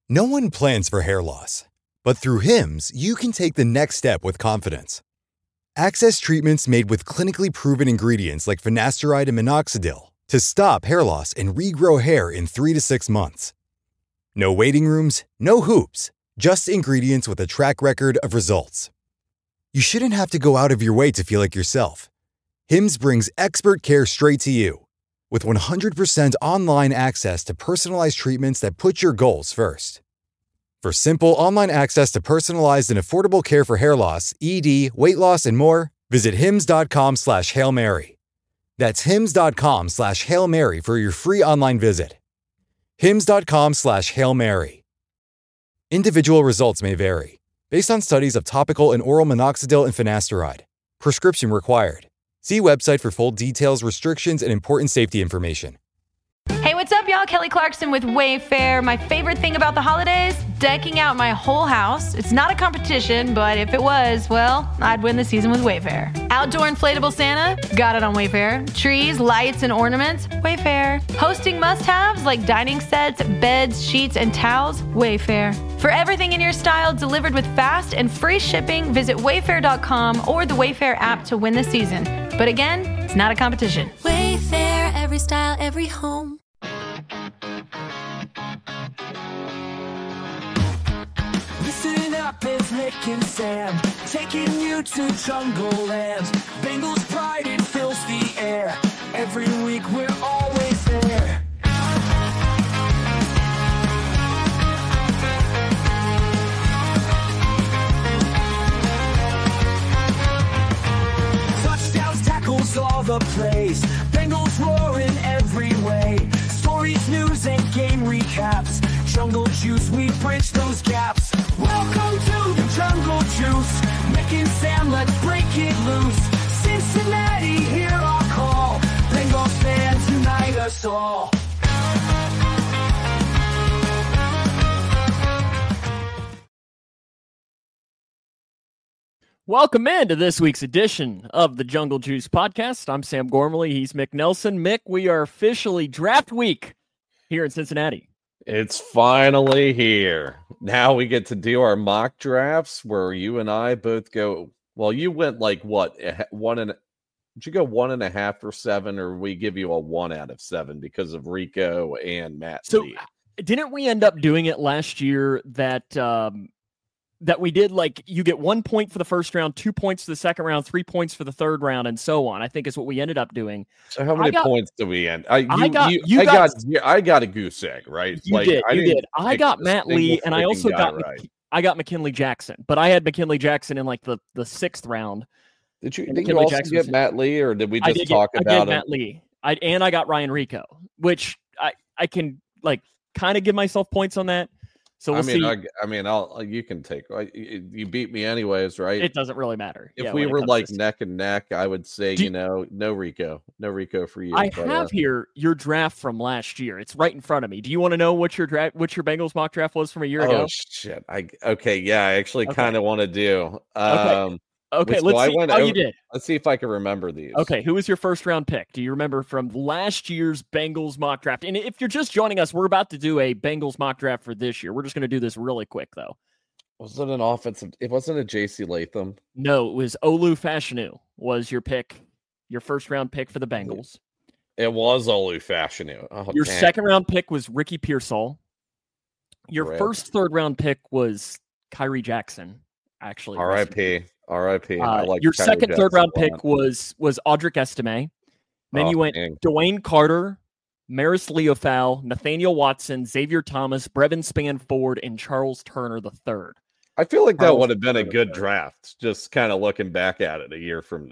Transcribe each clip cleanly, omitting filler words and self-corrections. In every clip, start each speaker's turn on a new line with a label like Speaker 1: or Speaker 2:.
Speaker 1: No one plans for hair loss, but through Hims, you can take the next step with confidence. Access treatments made with clinically proven ingredients like finasteride and minoxidil to stop hair loss and regrow hair in 3 to 6 months. No waiting rooms, no hoops, just ingredients with a track record of results. You shouldn't have to go out of your way to feel like yourself. Hims brings expert care straight to you. With 100% online access to personalized treatments that put your goals first. For simple online access to personalized and affordable care for hair loss, ED, weight loss, and more, visit hims.com/Hail Mary. That's hims.com/Hail Mary for your free online visit. hims.com/Hail Mary. Individual results may vary, based on studies of topical and oral minoxidil and finasteride. Prescription required. See website for full details, restrictions, and important safety information.
Speaker 2: Hey, what's up, y'all? Kelly Clarkson with Wayfair. My favorite thing about the holidays? Decking out my whole house. It's not a competition, but if it was, well, I'd win the season with Wayfair. Outdoor inflatable Santa? Got it on Wayfair. Trees, lights, and ornaments? Wayfair. Hosting must-haves like dining sets, beds, sheets, and towels? Wayfair. For everything in your style delivered with fast and free shipping, visit wayfair.com or the Wayfair app to win the season. But again, it's not a competition.
Speaker 3: Wayfair, every style, every home.
Speaker 4: Listen up, it's Nick and Sam, taking you to Jungle Land. Bengals pride, it fills the air. Every week we're always there. Touchdowns, tackles, all the plays. Bengals roaring every way. Stories, news, and game recaps. Jungle Juice, we bridge those gaps. Welcome to the Jungle Juice. Nick and Sam, let's break it loose. Cincinnati, hear our call. Bengals fans, unite us all.
Speaker 5: Welcome into this week's edition of the Jungle Juice Podcast. I'm Sam Gormley. He's Mick Nelson. Mick, we are officially draft week here in Cincinnati.
Speaker 6: It's finally here. Now we get to do our mock drafts where you and I both go. Well, you went like what? Did you go 1.5 or 7, or we give you a 1 out of 7 because of Rico and Matt?
Speaker 5: So
Speaker 6: Lee?
Speaker 5: Didn't we end up doing it last year that we did, like, you get 1 point for the first round, 2 points for the second round, 3 points for the third round, and so on? I think is what we ended up doing.
Speaker 6: So how many points do we end? I got a goose egg, right?
Speaker 5: You did. I got Matt Lee, and I also got McKinley Jackson, but I had McKinley Jackson in like the 6th round.
Speaker 6: Did you also get Matt Lee, or did we just talk about him?
Speaker 5: Matt Lee. I got Ryan Rico, which I can like kind of give myself points on that. So we'll see.
Speaker 6: You can take. You beat me anyways, right?
Speaker 5: It doesn't really matter.
Speaker 6: If we were like neck and neck, I would say no Rico for you.
Speaker 5: I have here your draft from last year. It's right in front of me. Do you want to know what your Bengals mock draft was from a year ago?
Speaker 6: Oh shit! I actually kind of want to do.
Speaker 5: Okay, let's see how you did.
Speaker 6: Let's see if I can remember these.
Speaker 5: Okay, who was your first round pick? Do you remember from last year's Bengals mock draft? And if you're just joining us, we're about to do a Bengals mock draft for this year. We're just going to do this really quick, though.
Speaker 6: Was it an offensive? It wasn't a J.C. Latham.
Speaker 5: No, it was Olu Fashanu was your pick, your first round pick for the Bengals.
Speaker 6: It was Olu Fashanu. Oh,
Speaker 5: your second round pick was Ricky Pearsall. Your first third round pick was Kyrie Jackson. Actually,
Speaker 6: R.I.P.
Speaker 5: Your second, third round pick was Audric Estime. Then you went Dwayne Carter, Maris Leofau, Nathaniel Watson, Xavier Thomas, Brevin Spanford, and Charles Turner III.
Speaker 6: I feel like that would have been a good draft. Just kind of looking back at it a year from.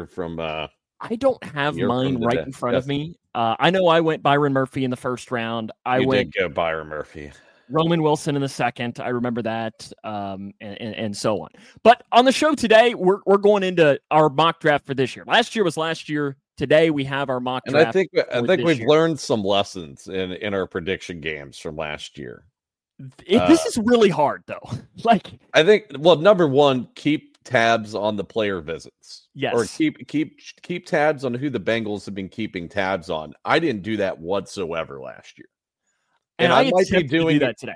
Speaker 5: I don't have mine right in front of me. I know I went Byron Murphy in the first round.
Speaker 6: You did go Byron Murphy.
Speaker 5: Roman Wilson in the second. I remember that, and so on. But on the show today, we're going into our mock draft for this year. Last year was last year. Today we have our mock draft.
Speaker 6: And I think we've learned some lessons in our prediction games from last year.
Speaker 5: This is really hard, though.
Speaker 6: I think, number one, keep tabs on the player visits.
Speaker 5: Yes.
Speaker 6: Or keep tabs on who the Bengals have been keeping tabs on. I didn't do that whatsoever last year.
Speaker 5: And I might be doing that today.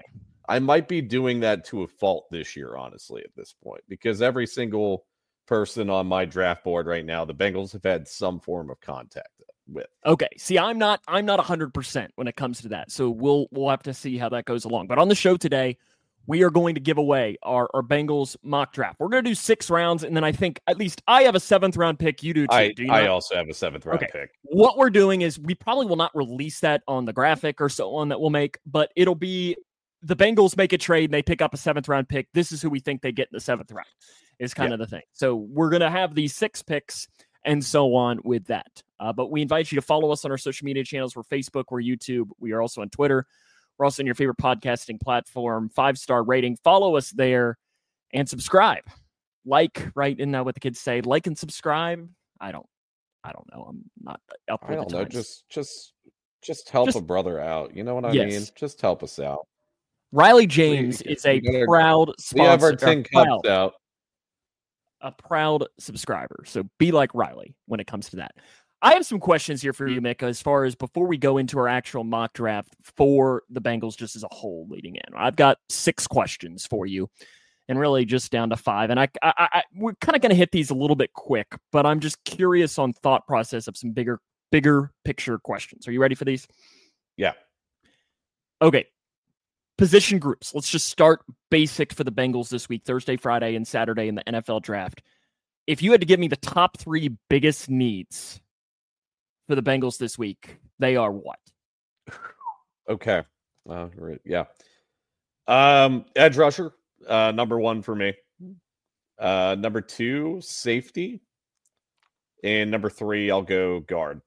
Speaker 6: I might be doing that to a fault this year, honestly, at this point, because every single person on my draft board right now, the Bengals have had some form of contact with.
Speaker 5: Okay. See, I'm not 100% when it comes to that. So we'll have to see how that goes along. But on the show today, we are going to give away our Bengals mock draft. We're going to do 6 rounds, and then I think at least I have a 7th round pick. You do too.
Speaker 6: I also have a 7th round pick.
Speaker 5: What we're doing is we probably will not release that on the graphic or so on that we'll make, but it'll be the Bengals make a trade and they pick up a 7th round pick. This is who we think they get in the 7th round is kind of the thing. So we're going to have these 6 picks and so on with that. But we invite you to follow us on our social media channels. We're Facebook, we're YouTube. We are also on Twitter. We're also on your favorite podcasting platform. 5-star rating. Follow us there and subscribe. Like, right? Isn't that what the kids say? Like and subscribe. I don't know. I'm not up with the times.
Speaker 6: Just help a brother out. You know what I mean? Just help us out.
Speaker 5: Riley James is a proud sponsor.
Speaker 6: We have our 10 cups out.
Speaker 5: A proud subscriber. So be like Riley when it comes to that. I have some questions here for you, Mick, as far as before we go into our actual mock draft for the Bengals just as a whole leading in. I've got 6 questions for you and really just down to 5. And we're kind of going to hit these a little bit quick, but I'm just curious on thought process of some bigger picture questions. Are you ready for these?
Speaker 6: Yeah.
Speaker 5: Okay. Position groups. Let's just start basic for the Bengals this week, Thursday, Friday, and Saturday in the NFL draft. If you had to give me the top 3 biggest needs for the Bengals this week, they are what?
Speaker 6: Okay. Yeah. Edge rusher, number 1 for me. Number 2, safety. And number 3, I'll go guard.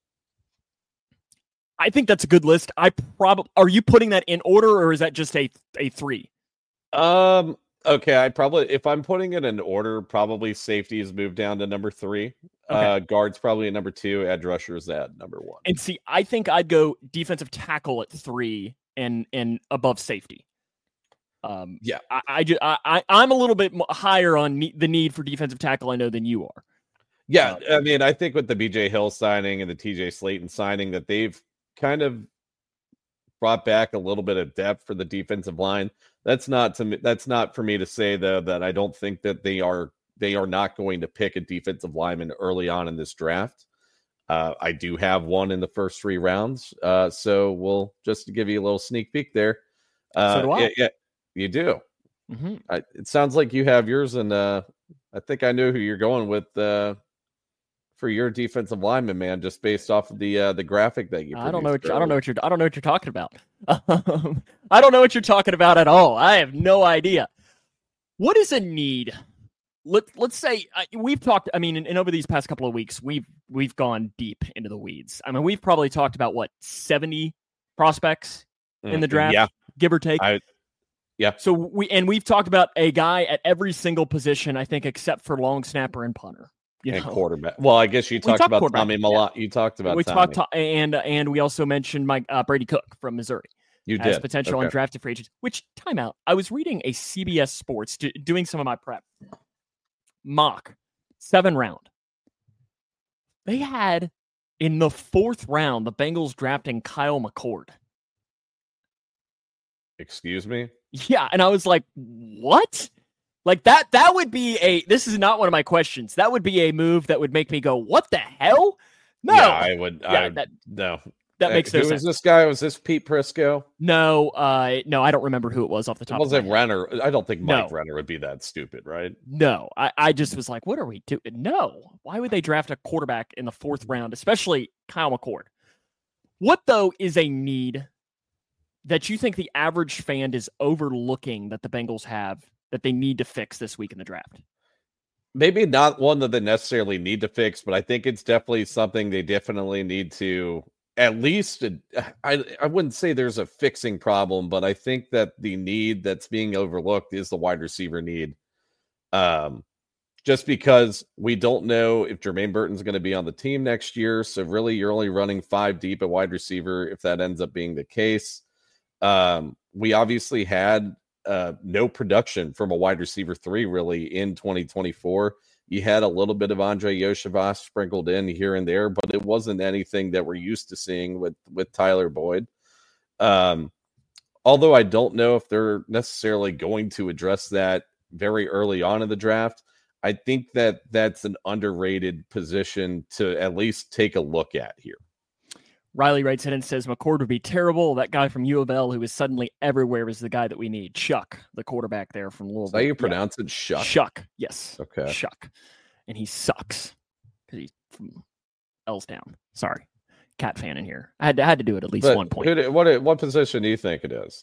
Speaker 5: I think that's a good list. Are you putting that in order, or is that just a 3?
Speaker 6: Okay, if I'm putting it in order, probably safety is moved down to number 3. Okay. Guard's probably at number 2. Edge rusher is at number 1.
Speaker 5: And see, I think I'd go defensive tackle at 3 and above safety.
Speaker 6: Yeah,
Speaker 5: I'm a little bit higher on the need for defensive tackle, I know, than you are.
Speaker 6: Yeah, I mean, I think with the BJ Hill signing and the TJ Slayton signing that they've kind of brought back a little bit of depth for the defensive line. That's not for me to say, though, that I don't think that they are not going to pick a defensive lineman early on in this draft. I do have one in the first 3 rounds. So we'll just to give you a little sneak peek there.
Speaker 5: So do I.
Speaker 6: Yeah, you do.
Speaker 5: Mm-hmm.
Speaker 6: It sounds like you have yours, and I think I know who you're going with for your defensive lineman, man, just based off of the graphic that you produced.
Speaker 5: I don't know what you're talking about. I don't know what you're talking about at all. I have no idea. What is a need? Let's say we've talked. I mean, and over these past couple of weeks, we've gone deep into the weeds. I mean, we've probably talked about 70 prospects in the draft, give or take.
Speaker 6: Yeah.
Speaker 5: So we've talked about a guy at every single position, I think, except for long snapper and punter.
Speaker 6: And quarterback. Well, I guess you talked about Tommy Malott. You talked about Tommy.
Speaker 5: And we also mentioned Brady Cook from Missouri.
Speaker 6: You did.
Speaker 5: As potential undrafted free agents. Which, timeout, I was reading a CBS Sports, doing some of my prep. Mock, 7 round. They had, in the 4th round, the Bengals drafting Kyle McCord.
Speaker 6: Excuse me?
Speaker 5: Yeah, and I was like, what? Like that would be this is not one of my questions. That would be a move that would make me go, what the hell? No.
Speaker 6: Yeah, I would.
Speaker 5: Yeah,
Speaker 6: no.
Speaker 5: That makes no sense.
Speaker 6: Who was this guy? Was this Pete Prisco?
Speaker 5: No, I don't remember who it was off the top of my head.
Speaker 6: Was it Renner? I don't think Mike Renner would be that stupid, right?
Speaker 5: No, I just was like, what are we doing? No. Why would they draft a quarterback in the 4th round, especially Kyle McCord? What, though, is a need that you think the average fan is overlooking that the Bengals have that they need to fix this week in the draft?
Speaker 6: Maybe not one that they necessarily need to fix, but I think it's definitely something they definitely need to at least, I wouldn't say there's a fixing problem, but I think that the need that's being overlooked is the wide receiver need. Just because we don't know if Jermaine Burton's going to be on the team next year. So really you're only running 5 deep at wide receiver if that ends up being the case. We obviously had no production from a wide receiver 3 really in 2024. You had a little bit of Andre Yoshivas sprinkled in here and there, but it wasn't anything that we're used to seeing with Tyler Boyd. Although I don't know if they're necessarily going to address that very early on in the draft, I think that that's an underrated position to at least take a look at here.
Speaker 5: Riley writes in and says, McCord would be terrible. That guy from U of L who is suddenly everywhere is the guy that we need. Shuck, the quarterback there from Louisville.
Speaker 6: Is that how you pronounce it? Shuck?
Speaker 5: Shuck, yes.
Speaker 6: Okay.
Speaker 5: Shuck. And he sucks because he's from Lstown. Sorry. Cat fan in here. I had to do it at least one point.
Speaker 6: What position do you think it is?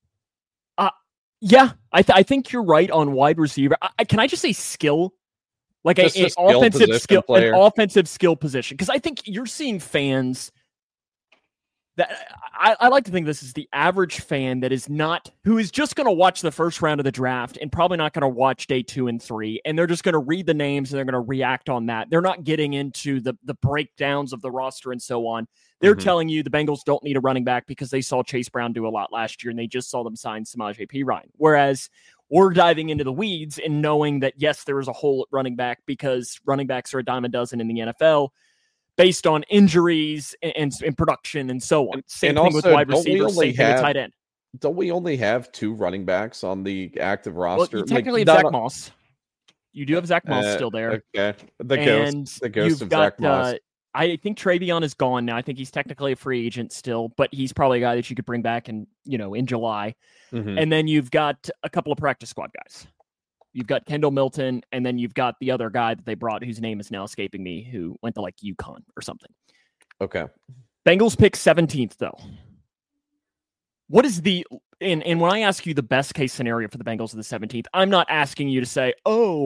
Speaker 5: Yeah, I think you're right on wide receiver. Can I just say skill? Like an offensive skill position. Because I think you're seeing fans that I like to think this is the average fan that is not, who is just going to watch the first round of the draft and probably not going to watch day 2 and 3. And they're just going to read the names and they're going to react on that. They're not getting into the breakdowns of the roster and so on. They're telling you the Bengals don't need a running back because they saw Chase Brown do a lot last year and they just saw them sign Samaje Perine. Whereas we're diving into the weeds and knowing that, yes, there is a hole at running back because running backs are a dime a dozen in the NFL based on injuries and production and so on. Same thing with wide receivers, same thing with tight end.
Speaker 6: Don't we only have 2 running backs on the active roster?
Speaker 5: Well, you technically have Zach Moss. You do have Zach Moss still there.
Speaker 6: Okay. The ghost of Zach Moss.
Speaker 5: I think Travion is gone now. I think he's technically a free agent still, but he's probably a guy that you could bring back in July. And then you've got a couple of practice squad guys. You've got Kendall Milton, and then you've got the other guy that they brought, whose name is now escaping me, who went to like UConn or something.
Speaker 6: Okay.
Speaker 5: Bengals pick 17th, though. What is and when I ask you the best case scenario for the Bengals of the 17th, I'm not asking you to say,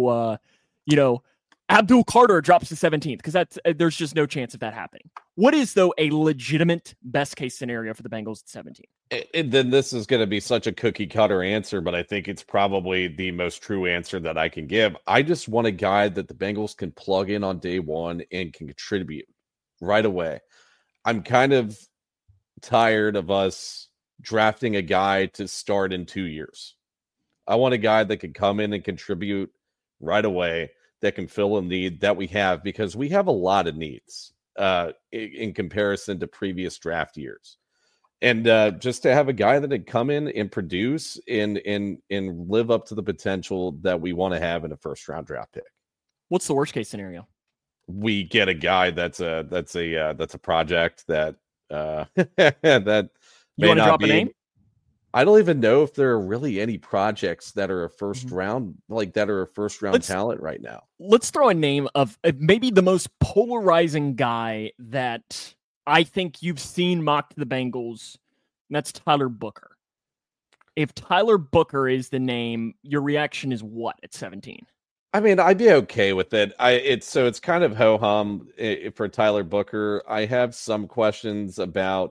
Speaker 5: Abdul Carter drops to 17th, because there's just no chance of that happening. What is, though, a legitimate best case scenario for the Bengals at 17?
Speaker 6: And then this is going to be such a cookie cutter answer, but I think it's probably the most true answer that I can give. I just want a guy that the Bengals can plug in on day 1 and can contribute right away. I'm kind of tired of us drafting a guy to start in 2 years. I want a guy that can come in and contribute right away, that can fill a need that we have, because we have a lot of needs in comparison to previous draft years. And just to have a guy that can come in and produce and live up to the potential that we want to have in a first round draft pick.
Speaker 5: What's the worst case scenario?
Speaker 6: We get a guy that's a project that that
Speaker 5: you want to drop a name?
Speaker 6: I don't even know if there are really any projects that are a first round, talent right now.
Speaker 5: Let's throw a name of maybe the most polarizing guy that I think you've seen mocked the Bengals, and that's Tyler Booker. If Tyler Booker is the name, your reaction is what at 17?
Speaker 6: I mean, I'd be okay with it. It's kind of ho-hum for Tyler Booker. I have some questions about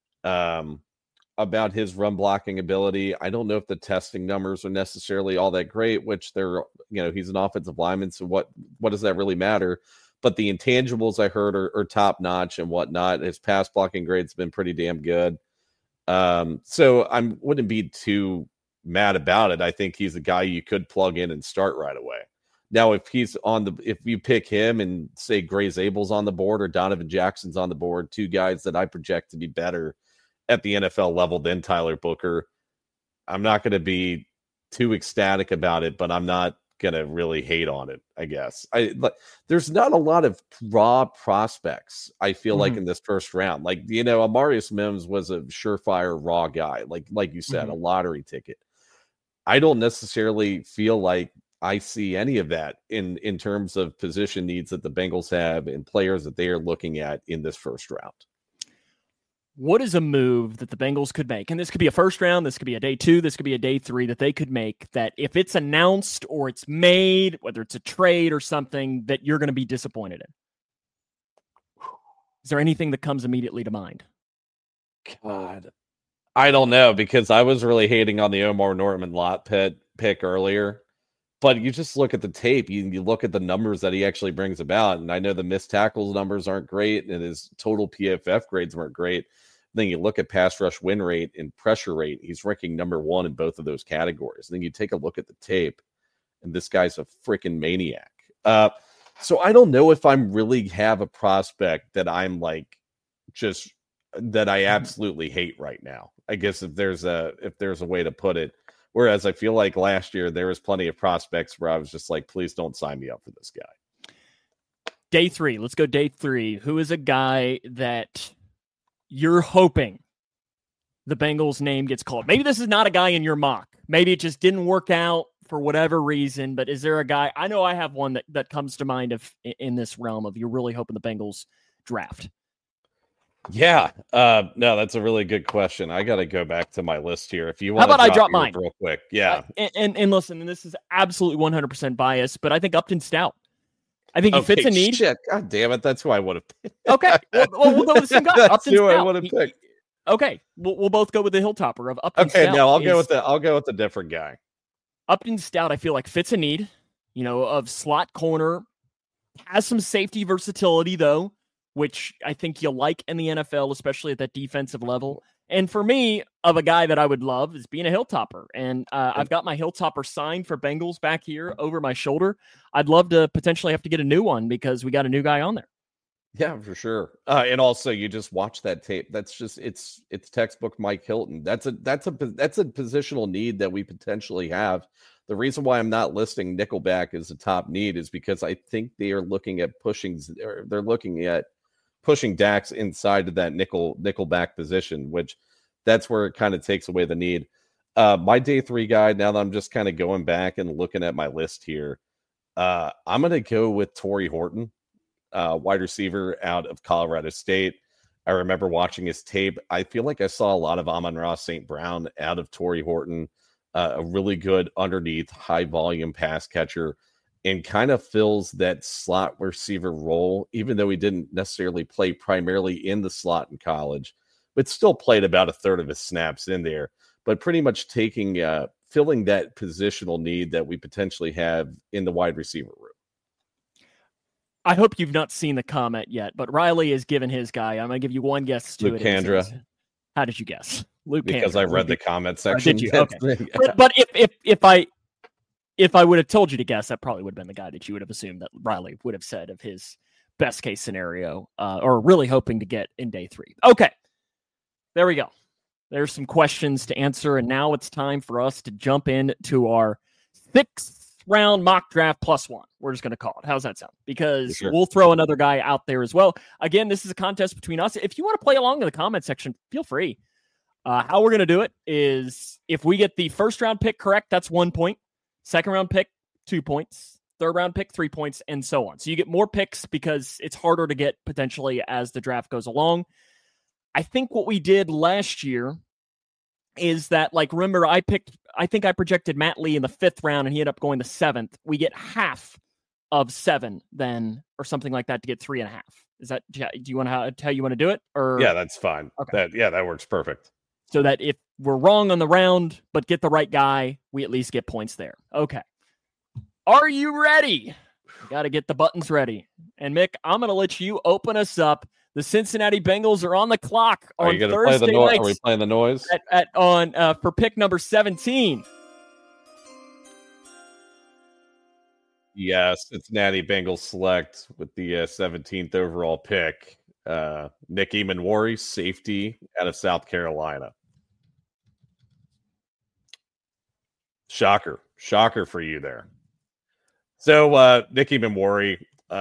Speaker 6: his run blocking ability. I don't know if the testing numbers are necessarily all that great, which he's an offensive lineman. So what does that really matter? But the intangibles I heard are top notch and whatnot. His pass blocking grade's been pretty damn good. So I wouldn't be too mad about it. I think he's a guy you could plug in and start right away. Now, if you pick him and say Gray Zabel's on the board or Donovan Jackson's on the board, 2 guys that I project to be better at the NFL level than Tyler Booker, I'm not going to be too ecstatic about it, but I'm not going to really hate on it, I guess. There's not a lot of raw prospects, I feel like, in this first round. Like, Amarius Mims was a surefire raw guy, like you said, a lottery ticket. I don't necessarily feel like I see any of that in terms of position needs that the Bengals have and players that they are looking at in this first round.
Speaker 5: What is a move that the Bengals could make? And this could be a first round, this could be a day 2, this could be a day 3 that they could make, that if it's announced or it's made, whether it's a trade or something, that you're going to be disappointed in? Is there anything that comes immediately to mind?
Speaker 6: God, I don't know, because I was really hating on the Omar Norman lot pick earlier. But you just look at the tape, you look at the numbers that he actually brings about. And I know the missed tackles numbers aren't great and his total PFF grades weren't great. Then you look at pass rush win rate and pressure rate. He's ranking number 1 in both of those categories. And then you take a look at the tape, and this guy's a freaking maniac. So I don't know if I'm really have a prospect that I'm like that I absolutely hate right now. I guess if there's a way to put it. Whereas I feel like last year there was plenty of prospects where I was just like, please don't sign me up for this guy.
Speaker 5: Day 3. Let's go day 3. Who is a guy that you're hoping the Bengals name gets called? Maybe this is not a guy in your mock. Maybe it just didn't work out for whatever reason, but is there a guy? I know I have one that comes to mind in this realm of you're really hoping the Bengals draft.
Speaker 6: Yeah. No, that's a really good question. I got to go back to my list here. If you want,
Speaker 5: how about I drop mine
Speaker 6: real quick? Yeah.
Speaker 5: And listen, and this is absolutely 100% biased, but I think Upton Stout. I think he fits a need.
Speaker 6: Shit. God damn it. That's who I would have picked.
Speaker 5: Okay. Well, we'll go with the same guy.
Speaker 6: That's
Speaker 5: Upton
Speaker 6: who
Speaker 5: Stout.
Speaker 6: I would have picked.
Speaker 5: Okay. We'll both go with the Hilltopper of Upton Stout.
Speaker 6: Okay. No, I'll go with the different guy.
Speaker 5: Upton Stout, I feel like fits a need, of slot corner, has some safety versatility though, which I think you like in the NFL, especially at that defensive level. And for me, of a guy that I would love is being a Hilltopper. And I've got my Hilltopper sign for Bengals back here over my shoulder. I'd love to potentially have to get a new one because we got a new guy on there.
Speaker 6: Yeah, for sure. And also, you just watch that tape. That's just it's textbook Mike Hilton. That's a positional need that we potentially have. The reason why I'm not listing nickelback as a top need is because I think they are looking at pushing Dax inside of that nickelback position, which that's where it kind of takes away the need. My day 3 guy, now that I'm just kind of going back and looking at my list here, I'm going to go with Torrey Horton, wide receiver out of Colorado State. I remember watching his tape. I feel like I saw a lot of Amon-Ra St. Brown out of Torrey Horton, a really good underneath high volume pass catcher, and kind of fills that slot receiver role, even though he didn't necessarily play primarily in the slot in college, but still played about a third of his snaps in there, but pretty much filling that positional need that we potentially have in the wide receiver room.
Speaker 5: I hope you've not seen the comment yet, but Riley has given his guy. I'm going to give you one guess to
Speaker 6: Luke Kandra.
Speaker 5: How did you guess? Luke
Speaker 6: because
Speaker 5: Kandra.
Speaker 6: I read the comment section.
Speaker 5: Did you? Okay. But if I would have told you to guess, that probably would have been the guy that you would have assumed that Riley would have said of his best case scenario, or really hoping to get in day 3. Okay, there we go. There's some questions to answer, and now it's time for us to jump into our 6th round mock draft +1. We're just going to call it. How's that sound? Because we'll throw another guy out there as well. Again, this is a contest between us. If you want to play along in the comment section, feel free. How we're going to do it is if we get the 1st round pick correct, that's 1 point. 2nd round pick, 2 points. 3rd round pick, 3 points, and so on. So you get more picks because it's harder to get potentially as the draft goes along. I think what we did last year is that, remember, I think I projected Matt Lee in the 5th round and he ended up going the 7th. We get half of 7 then, or something like that, to get 3.5. Is that, do you want to how you want to do it? Or
Speaker 6: yeah, that's fine. Okay. That works perfect.
Speaker 5: So that if we're wrong on the round, but get the right guy, we at least get points there. Okay. Are you ready? Got to get the buttons ready. And Mick, I'm going to let you open us up. The Cincinnati Bengals are on the clock on Thursday nights.
Speaker 6: Are we playing the noise?
Speaker 5: For pick number 17.
Speaker 6: Yes, Cincinnati Bengals select with the 17th overall pick. Nick Emmanwori, safety out of South Carolina. Shocker for you there. So Nick Emmanwori,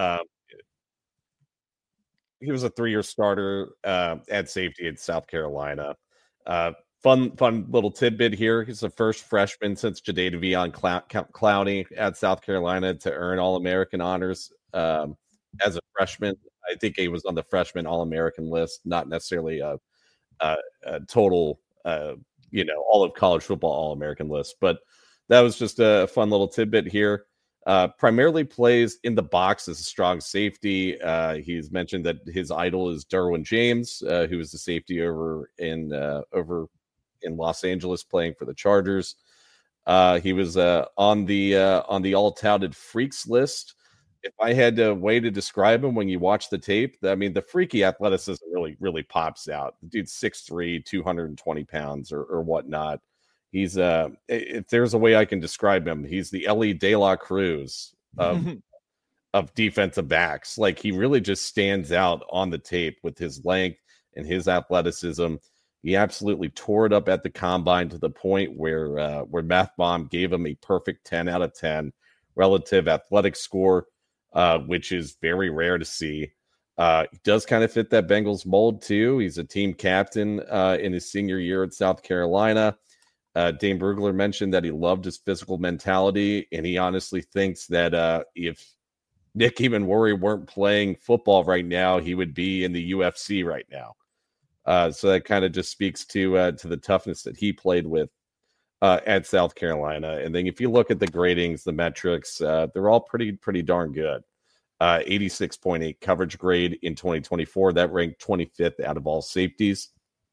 Speaker 6: he was a 3-year starter at safety in South Carolina. Fun little tidbit here. He's the first freshman since Jadeveon Clowney at South Carolina to earn All-American honors as a freshman. I think he was on the freshman All-American list, not necessarily a total, all of college football All-American list. But that was just a fun little tidbit here. Primarily plays in the box as a strong safety. He's mentioned that his idol is Derwin James, who is the safety over in Los Angeles playing for the Chargers. He was on the all-touted freaks list. If I had a way to describe him when you watch the tape, I mean, the freaky athleticism really pops out. The dude's 6'3", 220 pounds or whatnot. He's if there's a way I can describe him, he's the Ellie De La Cruz of defensive backs. Like, he really just stands out on the tape with his length and his athleticism. He absolutely tore it up at the combine to the point where Math Bomb gave him a perfect 10 out of 10 relative athletic score, which is very rare to see. He does kind of fit that Bengals mold too. He's a team captain in his senior year at South Carolina. Dane Brugler mentioned that he loved his physical mentality, and he honestly thinks that if Nick Emmanwori weren't playing football right now, he would be in the UFC right now. So that kind of just speaks to the toughness that he played with at South Carolina. And then if you look at the gradings, the metrics, they're all pretty darn good. 86.8 coverage grade in 2024. That ranked 25th out of all safeties.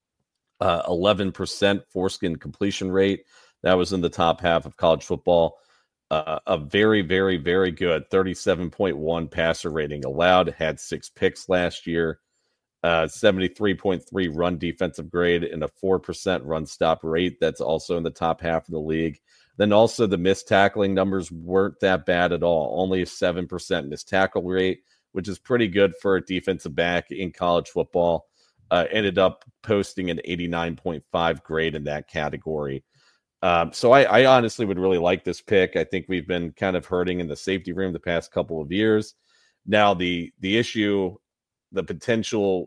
Speaker 6: 11% foreskin completion rate. That was in the top half of college football. A very, very, very good 37.1 passer rating allowed. Had 6 picks last year. 73.3 run defensive grade and a 4% run stop rate. That's also in the top half of the league. Then also the missed tackling numbers weren't that bad at all. Only a 7% missed tackle rate, which is pretty good for a defensive back in college football. Ended up posting an 89.5 grade in that category. So I honestly would really like this pick. I think we've been kind of hurting in the safety room the past couple of years. Now the issue, the potential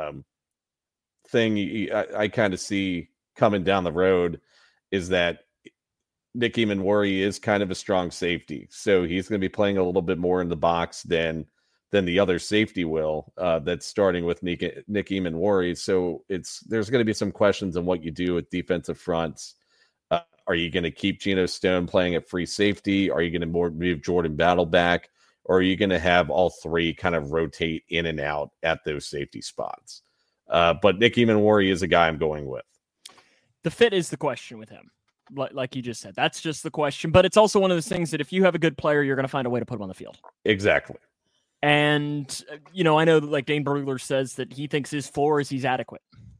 Speaker 6: thing I kind of see coming down the road is that Nick Emmanwori is kind of a strong safety. So he's going to be playing a little bit more in the box than the other safety will that's starting with Nick Emmanwori. So there's going to be some questions on what you do with defensive fronts. Are you going to keep Geno Stone playing at free safety? Are you going to move Jordan Battle back? Or are you going to have all three kind of rotate in and out at those safety spots? But Nick Emmanwori is a guy I'm going with.
Speaker 5: The fit is the question with him. Like you just said, that's just the question. But it's also one of those things that if you have a good player, you're going to find a way to put him on the field.
Speaker 6: Exactly.
Speaker 5: And, I know like Dane Brugler says that he thinks his floor is he's adequate.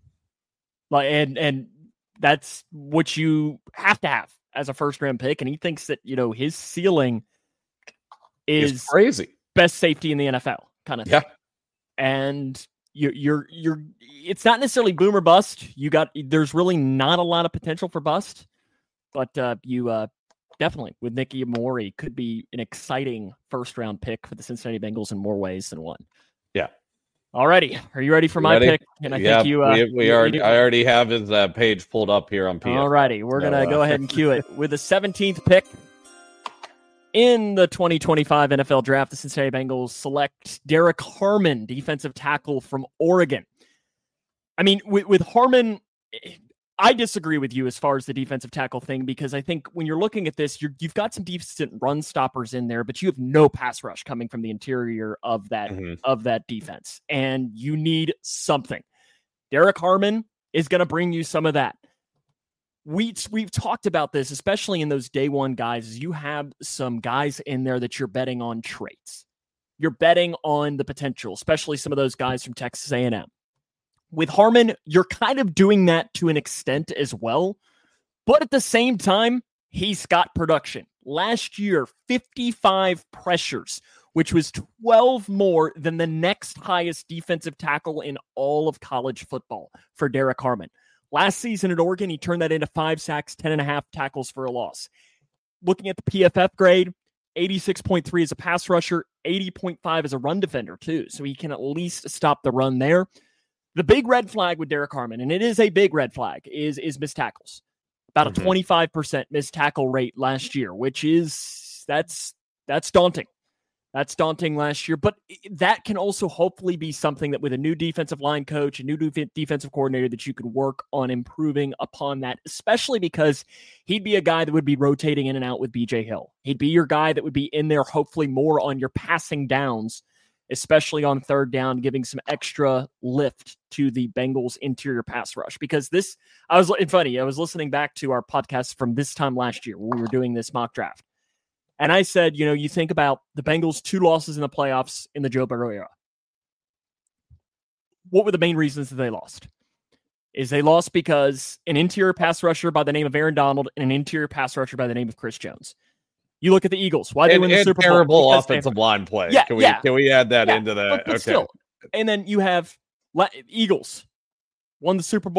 Speaker 5: And that's what you have to have as a first round pick. And he thinks that, his ceiling is
Speaker 6: crazy.
Speaker 5: Best safety in the NFL kind of thing.
Speaker 6: Yeah.
Speaker 5: And you're it's not necessarily boom or bust. There's really not a lot of potential for bust, but you definitely with Nick Emmanwori could be an exciting first round pick for the Cincinnati Bengals in more ways than one.
Speaker 6: Yeah.
Speaker 5: Alrighty. Are you ready for my pick? And I think
Speaker 6: I already have his page pulled up here on PFF.
Speaker 5: Alrighty. We're going to go ahead and cue it. With the 17th pick in the 2025 NFL Draft, the Cincinnati Bengals select Derek Harmon, defensive tackle from Oregon. I mean, with Harmon, I disagree with you as far as the defensive tackle thing, because I think when you're looking at this, you've got some decent run stoppers in there, but you have no pass rush coming from the interior of that defense, and you need something. Derek Harmon is going to bring you some of that. We've talked about this, especially in those day one guys. You have some guys in there that you're betting on traits. You're betting on the potential, especially some of those guys from Texas A&M. With Harmon, you're kind of doing that to an extent as well. But at the same time, he's got production. Last year, 55 pressures, which was 12 more than the next highest defensive tackle in all of college football for Derek Harmon. Last season at Oregon, he turned that into 5 sacks, 10.5 tackles for a loss. Looking at the PFF grade, 86.3 as a pass rusher, 80.5 as a run defender too. So he can at least stop the run there. The big red flag with Derek Harmon, and it is a big red flag, is missed tackles. About a 25% missed tackle rate last year, which is, that's daunting. That's daunting last year, but that can also hopefully be something that with a new defensive line coach, a new defensive coordinator, that you could work on improving upon that, especially because he'd be a guy that would be rotating in and out with BJ Hill. He'd be your guy that would be in there hopefully more on your passing downs, especially on third down, giving some extra lift to the Bengals interior pass rush. Because I was listening back to our podcast from this time last year when we were doing this mock draft. And I said, you think about the Bengals' 2 losses in the playoffs in the Joe Burrow era. What were the main reasons that they lost? Is they lost because an interior pass rusher by the name of Aaron Donald and an interior pass rusher by the name of Chris Jones. You look at the Eagles. Why they win the Super Bowl?
Speaker 6: Terrible offensive line play.
Speaker 5: Yeah,
Speaker 6: can we add that into that?
Speaker 5: But still. And then you have Eagles won the Super Bowl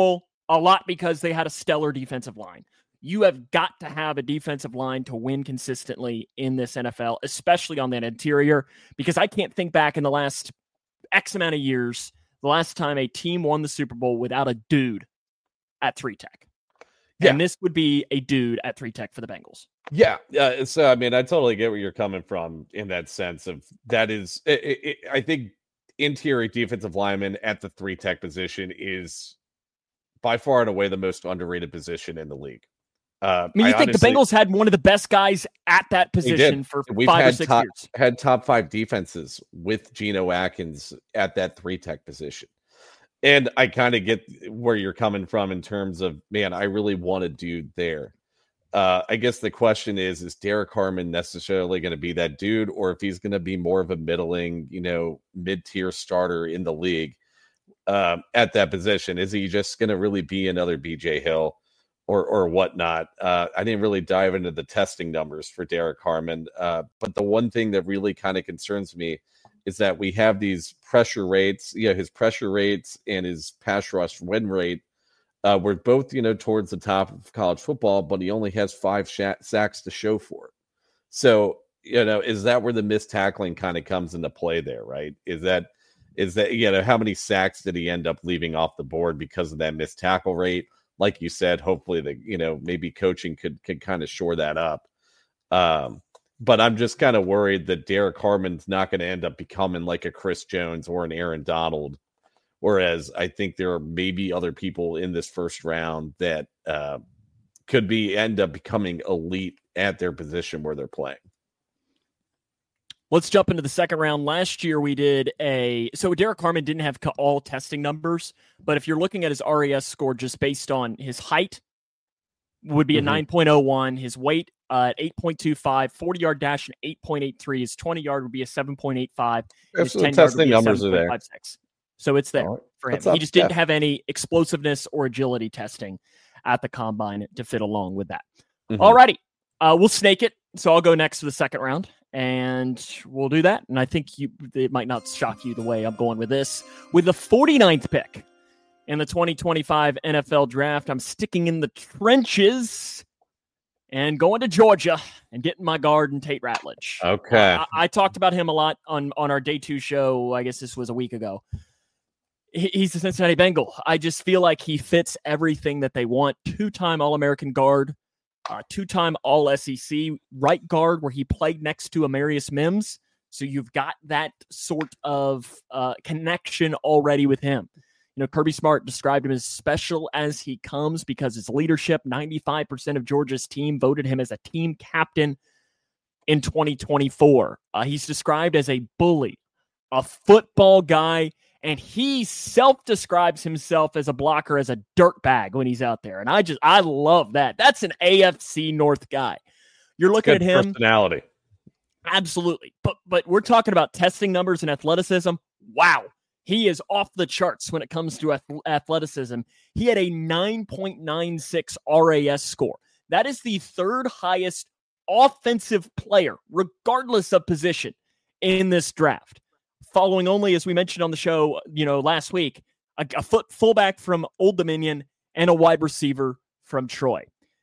Speaker 5: a lot because they had a stellar defensive line. You have got to have a defensive line to win consistently in this NFL, especially on that interior, because I can't think back in the last X amount of years, the last time a team won the Super Bowl without a dude at 3-Tech. Yeah. And this would be a dude at 3-Tech for the Bengals.
Speaker 6: Yeah. So, I mean, I totally get where you're coming from in that sense of that is, I think interior defensive lineman at the 3-Tech position is by far and away the most underrated position in the league.
Speaker 5: I mean, you think the Bengals had one of the best guys at that position for 5 or 6 years.
Speaker 6: Had top 5 defenses with Geno Atkins at that 3-Tech position. And I kind of get where you're coming from in terms of, man, I really want a dude there. I guess the question is Derek Harmon necessarily going to be that dude, or if he's going to be more of a middling, mid-tier starter in the league at that position? Is he just going to really be another BJ Hill or whatnot? I didn't really dive into the testing numbers for Derek Harmon, but the one thing that really kind of concerns me is that we have these pressure rates, his pressure rates and his pass rush win rate were both, towards the top of college football, but he only has 5 sacks to show for it. So, is that where the missed tackling kind of comes into play there, right? Is that, how many sacks did he end up leaving off the board because of that missed tackle rate? Like you said, hopefully maybe coaching could kind of shore that up. But I'm just kind of worried that Derek Harmon's not going to end up becoming like a Chris Jones or an Aaron Donald. Whereas I think there are maybe other people in this first round that could end up becoming elite at their position where they're playing.
Speaker 5: Let's jump into the second round. Last year we did so Derek Harmon didn't have all testing numbers, but if you're looking at his RAS score just based on his height, would be a 9.01, his weight at 8.25, 40-yard dash and 8.83, his 20-yard would be a 7.85, his 10-yard
Speaker 6: testing numbers are there.
Speaker 5: So it's there for him. He just didn't have any explosiveness or agility testing at the combine to fit along with that. All righty. We'll snake it. So I'll go next to the second round, and we'll do that. And I think it might not shock you the way I'm going with this. With the 49th pick in the 2025 NFL Draft, I'm sticking in the trenches and going to Georgia and getting my guard and Tate Ratledge.
Speaker 6: Okay.
Speaker 5: I talked about him a lot on our Day 2 show. I guess this was a week ago. He's the Cincinnati Bengal. I just feel like he fits everything that they want. 2-time All-American guard, 2-time All-SEC right guard where he played next to Amarius Mims. So you've got that sort of connection already with him. Kirby Smart described him as special as he comes because his leadership, 95% of Georgia's team voted him as a team captain in 2024. He's described as a bully, a football guy, and he self-describes himself as a blocker, as a dirtbag when he's out there. And I love that. That's an AFC North guy. You're looking at him.
Speaker 6: Personality.
Speaker 5: Absolutely. But we're talking about testing numbers and athleticism. Wow. He is off the charts when it comes to athleticism. He had a 9.96 RAS score. That is the third highest offensive player, regardless of position, in this draft. Following only, as we mentioned on the show, last week, a fullback from Old Dominion and a wide receiver from Troy.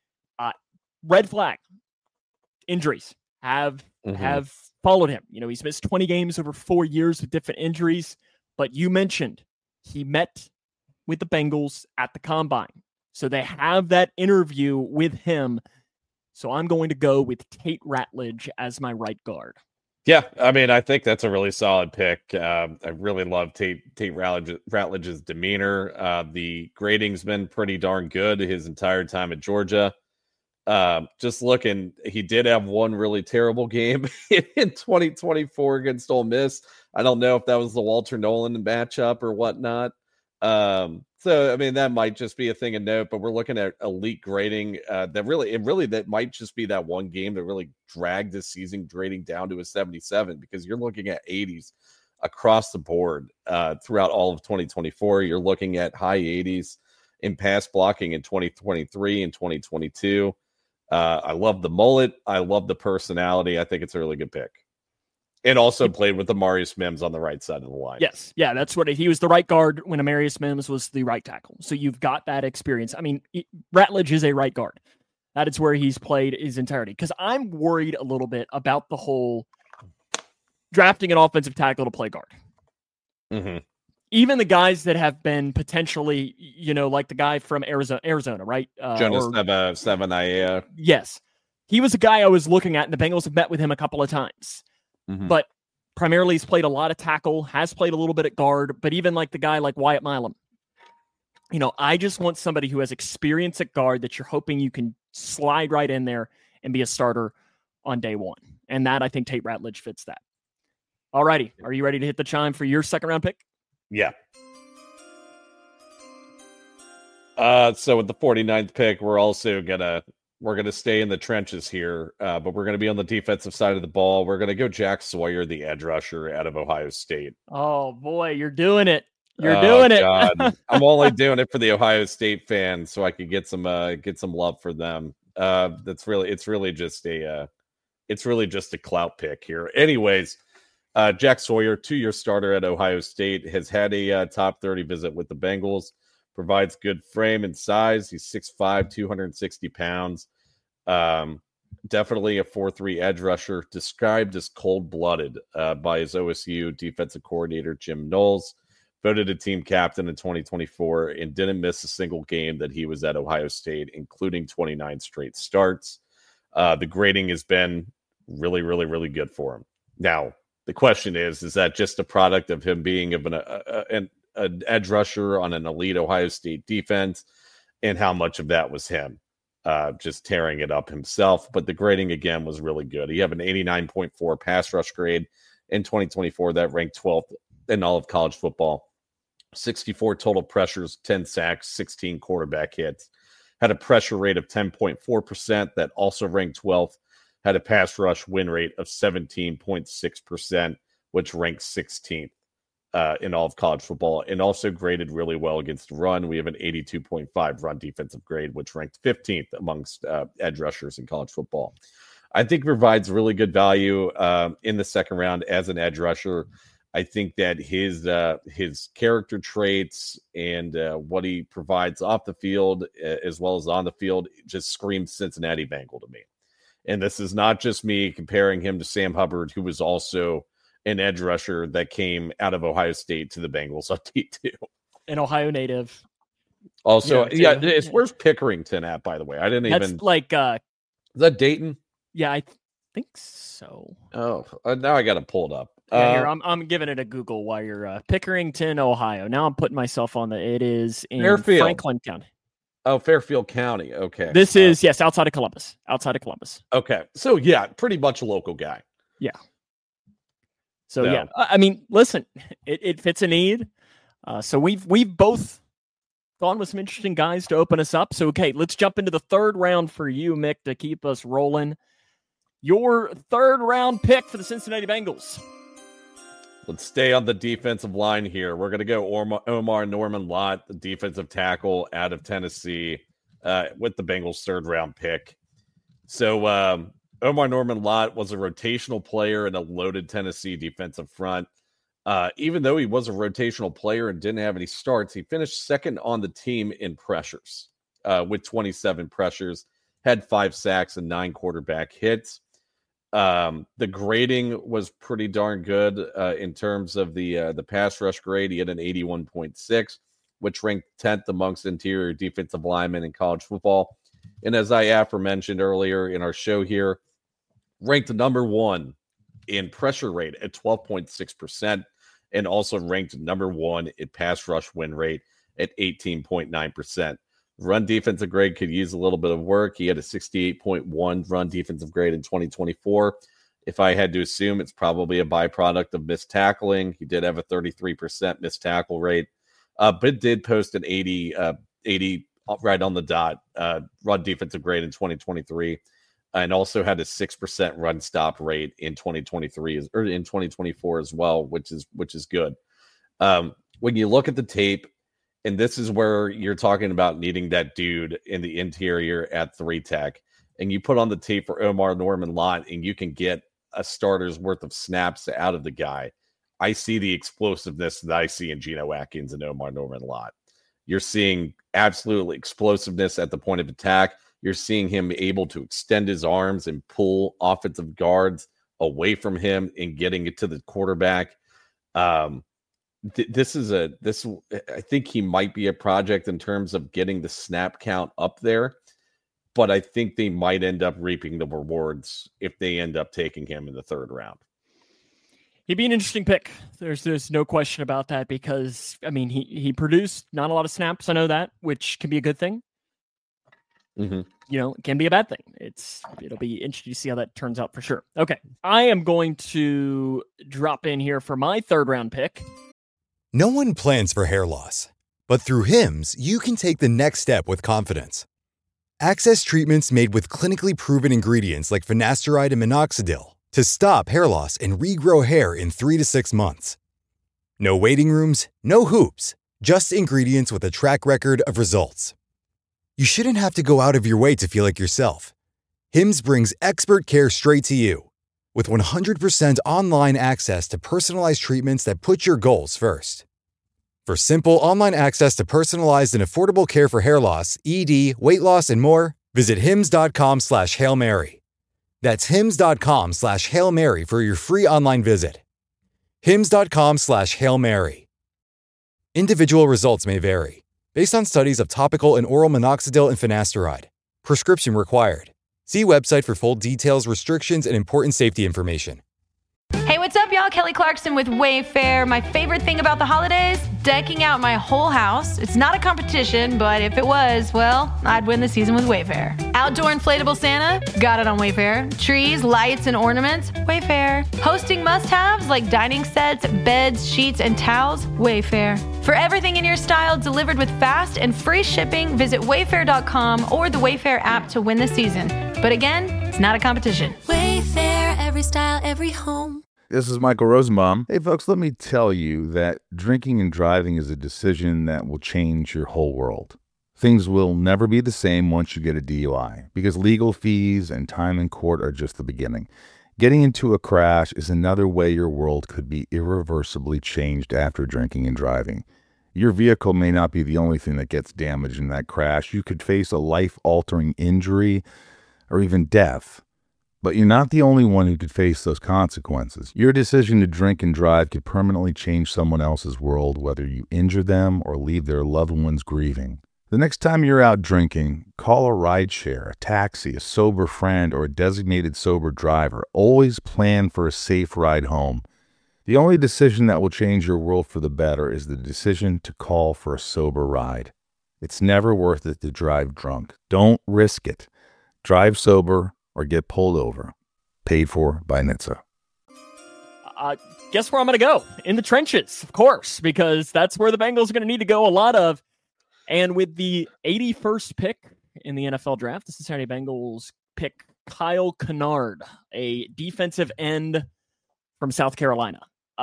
Speaker 5: Red flag. Injuries have followed him. He's missed 20 games over 4 years with different injuries. But you mentioned he met with the Bengals at the combine. So they have that interview with him. So I'm going to go with Tate Ratledge as my right guard.
Speaker 6: Yeah, I mean, I think that's a really solid pick. I really love Tate Ratledge's demeanor. The grading's been pretty darn good his entire time at Georgia. Just looking, he did have one really terrible game in 2024 against Ole Miss. I don't know if that was the Walter Nolan matchup or whatnot. So, I mean, that might just be a thing of note, but we're looking at elite grading. That might just be that one game that really dragged this season grading down to a 77, because you're looking at 80s across the board throughout all of 2024. You're looking at high 80s in pass blocking in 2023 and 2022. I love the mullet. I love the personality. I think it's a really good pick. And also played with Amarius Mims on the right side of the line.
Speaker 5: Yes. Yeah, that's what he was the right guard when Amarius Mims was the right tackle. So you've got that experience. I mean, Ratledge is a right guard. That is where he's played his entirety. Because I'm worried a little bit about the whole drafting an offensive tackle to play guard.
Speaker 6: Mm-hmm.
Speaker 5: Even the guys that have been potentially, like the guy from Arizona, right?
Speaker 6: Jonas Savaiinaea.
Speaker 5: Yes. He was a guy I was looking at, and the Bengals have met with him a couple of times. Mm-hmm. But primarily he's played a lot of tackle, has played a little bit at guard, but even like the guy like Wyatt Milam. I just want somebody who has experience at guard that you're hoping you can slide right in there and be a starter on day one. And that, I think, Tate Ratledge fits that. All righty. Are you ready to hit the chime for your second round pick?
Speaker 6: Yeah. So with the 49th pick, we're also we're going to stay in the trenches here, but we're going to be on the defensive side of the ball. We're going to go Jack Sawyer, the edge rusher out of Ohio State.
Speaker 5: Oh, boy, you're doing it. You're doing it.
Speaker 6: God. I'm only doing it for the Ohio State fans so I could get some love for them. It's really just a clout pick here. Anyways, Jack Sawyer, 2-year starter at Ohio State, has had a top 30 visit with the Bengals. Provides good frame and size. He's 6'5", 260 pounds. Definitely a 4-3 edge rusher. Described as cold-blooded by his OSU defensive coordinator, Jim Knowles. Voted a team captain in 2024 and didn't miss a single game that he was at Ohio State, including 29 straight starts. The grading has been really, really, really good for him. Now, the question is that just a product of him being an edge rusher on an elite Ohio State defense, and how much of that was him just tearing it up himself? But the grading, again, was really good. He had an 89.4 pass rush grade in 2024 that ranked 12th in all of college football. 64 total pressures, 10 sacks, 16 quarterback hits. Had a pressure rate of 10.4% that also ranked 12th. Had a pass rush win rate of 17.6%, which ranked 16th. In all of college football, and also graded really well against run. We have an 82.5 run defensive grade, which ranked 15th amongst edge rushers in college football. I think provides really good value in the second round as an edge rusher. I think that his character traits and what he provides off the field as well as on the field just screams Cincinnati Bengal to me. And this is not just me comparing him to Sam Hubbard, who was also an edge rusher that came out of Ohio State to the Bengals on D2.
Speaker 5: An Ohio native.
Speaker 6: Also, where's Pickerington at, by the way? I didn't
Speaker 5: That's
Speaker 6: even...
Speaker 5: like...
Speaker 6: is that Dayton?
Speaker 5: Yeah, I think so.
Speaker 6: Oh, now I got to pull it up.
Speaker 5: Here, I'm giving it a Google while you're Pickerington, Ohio. Now I'm putting myself on it is in
Speaker 6: Fairfield.
Speaker 5: Franklin County.
Speaker 6: Oh, Fairfield County. Okay.
Speaker 5: This is, yes, outside of Columbus.
Speaker 6: Okay. So, yeah, pretty much a local guy.
Speaker 5: Yeah. So, yeah, I mean, listen, it fits a need. So we've both gone with some interesting guys to open us up. So, okay, let's jump into the third round for you, Mick, to keep us rolling. Your third round pick for the Cincinnati Bengals.
Speaker 6: Let's stay on the defensive line here. We're going to go Omar Norman Lott, the defensive tackle out of Tennessee, with the Bengals' third round pick. So, Omar Norman Lott was a rotational player in a loaded Tennessee defensive front. Even though he was a rotational player and didn't have any starts, he finished second on the team in pressures with 27 pressures, had 5 sacks and 9 quarterback hits. The grading was pretty darn good in terms of the pass rush grade. He had an 81.6, which ranked 10th amongst interior defensive linemen in college football. And as I aforementioned earlier in our show here, ranked number 1 in pressure rate at 12.6%, and also ranked number 1 in pass rush win rate at 18.9%. Run defensive grade could use a little bit of work. He had a 68.1 run defensive grade in 2024. If I had to assume, it's probably a byproduct of missed tackling. He did have a 33% missed tackle rate, but did post an 80 right on the dot run defensive grade in 2023. And also had a 6% run stop rate in 2023 or in 2024 as well, which is good. When you look at the tape, and this is where you're talking about needing that dude in the interior at 3 tech, and you put on the tape for Omar Norman Lott, and you can get a starter's worth of snaps out of the guy, I see the explosiveness that I see in Geno Atkins and Omar Norman-Lott. You're seeing absolutely explosiveness at the point of attack. You're seeing him able to extend his arms and pull offensive guards away from him and getting it to the quarterback. I think he might be a project in terms of getting the snap count up there, but I think they might end up reaping the rewards if they end up taking him in the third round.
Speaker 5: He'd be an interesting pick. There's no question about that because, I mean, he produced not a lot of snaps. I know that, which can be a good thing.
Speaker 6: Mm-hmm.
Speaker 5: You know, it can be a bad thing. It'll be interesting to see how that turns out for sure. Okay, I am going to drop in here for my third round pick.
Speaker 1: No one plans for hair loss, but through Hims, you can take the next step with confidence. Access treatments made with clinically proven ingredients like finasteride and minoxidil to stop hair loss and regrow hair in 3 to 6 months. No waiting rooms, no hoops, just ingredients with a track record of results. You shouldn't have to go out of your way to feel like yourself. Hims brings expert care straight to you. With 100% online access to personalized treatments that put your goals first. For simple online access to personalized and affordable care for hair loss, ED, weight loss, and more, visit hims.com/Hail Mary. That's hims.com/Hail Mary for your free online visit. hims.com/Hail Mary. Individual results may vary. Based on studies of topical and oral minoxidil and finasteride. Prescription required. See website for full details, restrictions, and important safety information.
Speaker 2: Hey, what's up, y'all? Kelly Clarkson with Wayfair. My favorite thing about the holidays? Decking out my whole house. It's not a competition, but if it was, well, I'd win the season with Wayfair. Outdoor inflatable Santa? Got it on Wayfair. Trees, lights, and ornaments? Wayfair. Hosting must-haves like dining sets, beds, sheets, and towels? Wayfair. For everything in your style delivered with fast and free shipping, visit wayfair.com or the Wayfair app to win the season. But again, it's not a competition.
Speaker 3: Wayfair, every style, every home.
Speaker 7: This is Michael Rosenbaum. Hey, folks, let me tell you that drinking and driving is a decision that will change your whole world. Things will never be the same once you get a DUI because legal fees and time in court are just the beginning. Getting into a crash is another way your world could be irreversibly changed after drinking and driving. Your vehicle may not be the only thing that gets damaged in that crash. You could face a life-altering injury or even death. But you're not the only one who could face those consequences. Your decision to drink and drive could permanently change someone else's world, whether you injure them or leave their loved ones grieving. The next time you're out drinking, call a rideshare, a taxi, a sober friend, or a designated sober driver. Always plan for a safe ride home. The only decision that will change your world for the better is the decision to call for a sober ride. It's never worth it to drive drunk. Don't risk it. Drive sober or get pulled over. Paid for by NHTSA.
Speaker 5: Guess where I'm going to go? In the trenches, of course, because that's where the Bengals are going to need to go a lot of. And with the 81st pick in the NFL draft, the Cincinnati Bengals pick Kyle Kennard, a defensive end from South Carolina.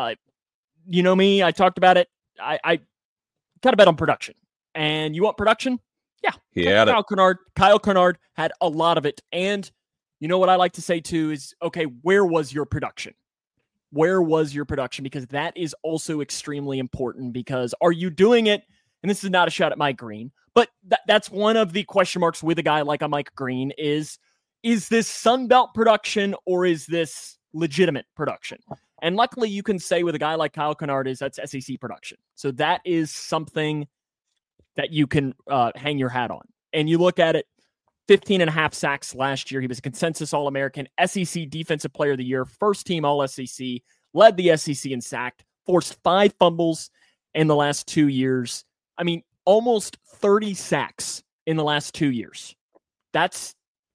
Speaker 5: You know me, I talked about it. I got to bet on production. And you want production? Yeah. Kyle Kennard had a lot of it. And you know what I like to say too is, okay, where was your production? Where was your production? Because that is also extremely important because are you doing it? And this is not a shot at Mike Green, but that's one of the question marks with a guy like a Mike Green is this Sun Belt production or is this legitimate production? And luckily you can say with a guy like Kyle Kennard that's SEC production. So that is something that you can hang your hat on. And you look at it, 15.5 sacks last year. He was a consensus All-American, SEC Defensive Player of the Year, first team All-SEC, led the SEC in sacked, forced 5 fumbles in the last 2 years. I mean, almost 30 sacks in the last 2 years. That's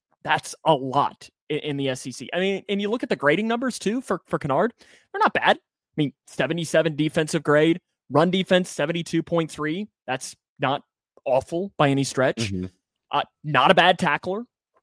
Speaker 5: a lot in the SEC. I mean, and you look at the grading numbers too for Kennard, they're not bad. I mean, 77 defensive grade, run defense 72.3. That's not awful by any stretch.
Speaker 6: Mm-hmm.
Speaker 5: Not a bad tackler.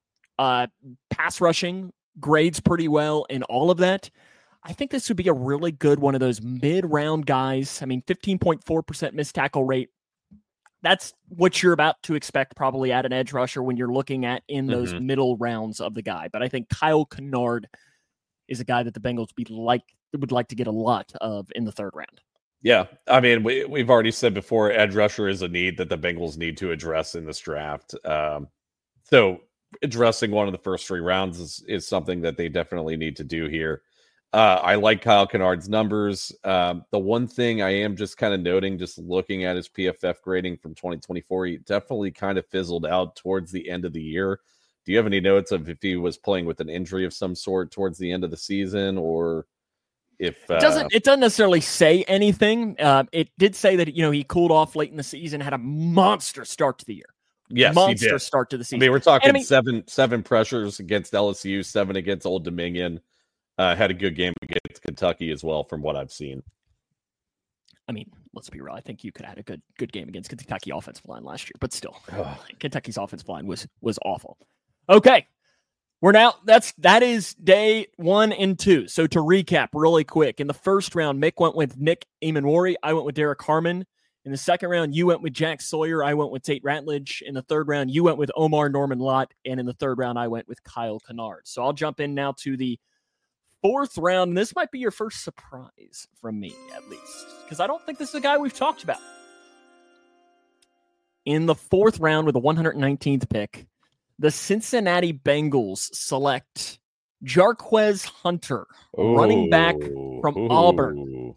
Speaker 5: Pass rushing grades pretty well in all of that. I think this would be a really good one of those mid-round guys. I mean, 15.4% missed tackle rate. That's what you're about to expect probably at an edge rusher when you're looking at in those middle rounds of the guy. But I think Kyle Kennard is a guy that the Bengals would like to get a lot of in the third round.
Speaker 6: Yeah, I mean, we've already said before, edge rusher is a need that the Bengals need to address in this draft. So addressing one of the first 3 rounds is something that they definitely need to do here. I like Kyle Kennard's numbers. The one thing I am just kind of noting, just looking at his PFF grading from 2024, he definitely kind of fizzled out towards the end of the year. Do you have any notes of if he was playing with an injury of some sort towards the end of the season, or if
Speaker 5: it doesn't necessarily say anything. It did say that he cooled off late in the season, had a monster start to the year.
Speaker 6: Yes,
Speaker 5: monster
Speaker 6: he did.
Speaker 5: Start to the season.
Speaker 6: I mean, we're talking seven pressures against LSU, 7 against Old Dominion. Had a good game against Kentucky as well, from what I've seen.
Speaker 5: I mean, let's be real. I think you could have had a good game against Kentucky offensive line last year, but still, Kentucky's offensive line was awful. Okay, that is day 1 and 2. So to recap really quick, in the first round, Mick went with Nick Emanwari. I went with Derek Harmon. In the second round, you went with Jack Sawyer. I went with Tate Ratledge. In the third round, you went with Omar Norman Lott. And in the third round, I went with Kyle Kennard. So I'll jump in now to the fourth round. And this might be your first surprise from me, at least, because I don't think this is a guy we've talked about. In the fourth round with the 119th pick, the Cincinnati Bengals select Jarquez Hunter, running back from Auburn.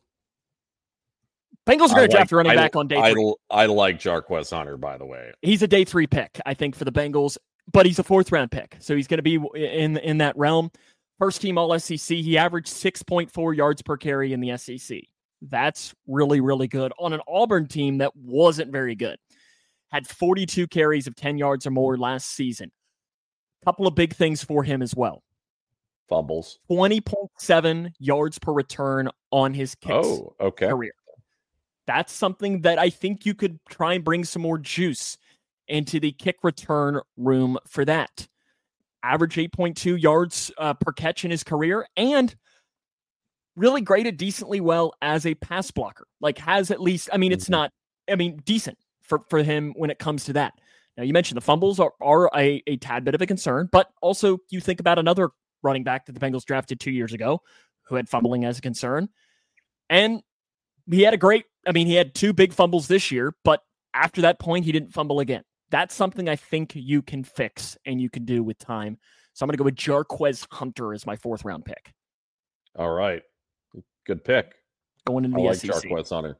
Speaker 5: Bengals are going to draft a running back on day 3.
Speaker 6: I like Jarquez Hunter, by the way.
Speaker 5: He's a day 3 pick, I think, for the Bengals, but he's a 4th round pick. So he's going to be in that realm. First team All-SEC. He averaged 6.4 yards per carry in the SEC. That's really, really good on an Auburn team that wasn't very good. Had 42 carries of 10 yards or more last season. Couple of big things for him as well.
Speaker 6: Fumbles.
Speaker 5: 20.7 yards per return on his kicks career. That's something that I think you could try and bring some more juice into the kick return room for that. Average 8.2 yards per catch in his career, and really graded decently well as a pass blocker. Like, has at least, it's not, decent for him when it comes to that. Now, you mentioned the fumbles are a tad bit of a concern, but also you think about another running back that the Bengals drafted 2 years ago who had fumbling as a concern. And he had he had 2 big fumbles this year, but after that point, he didn't fumble again. That's something I think you can fix and you can do with time. So I'm going to go with Jarquez Hunter as my 4th round pick.
Speaker 6: All right. Good pick.
Speaker 5: Going into the SEC.
Speaker 6: Jarquez Hunter.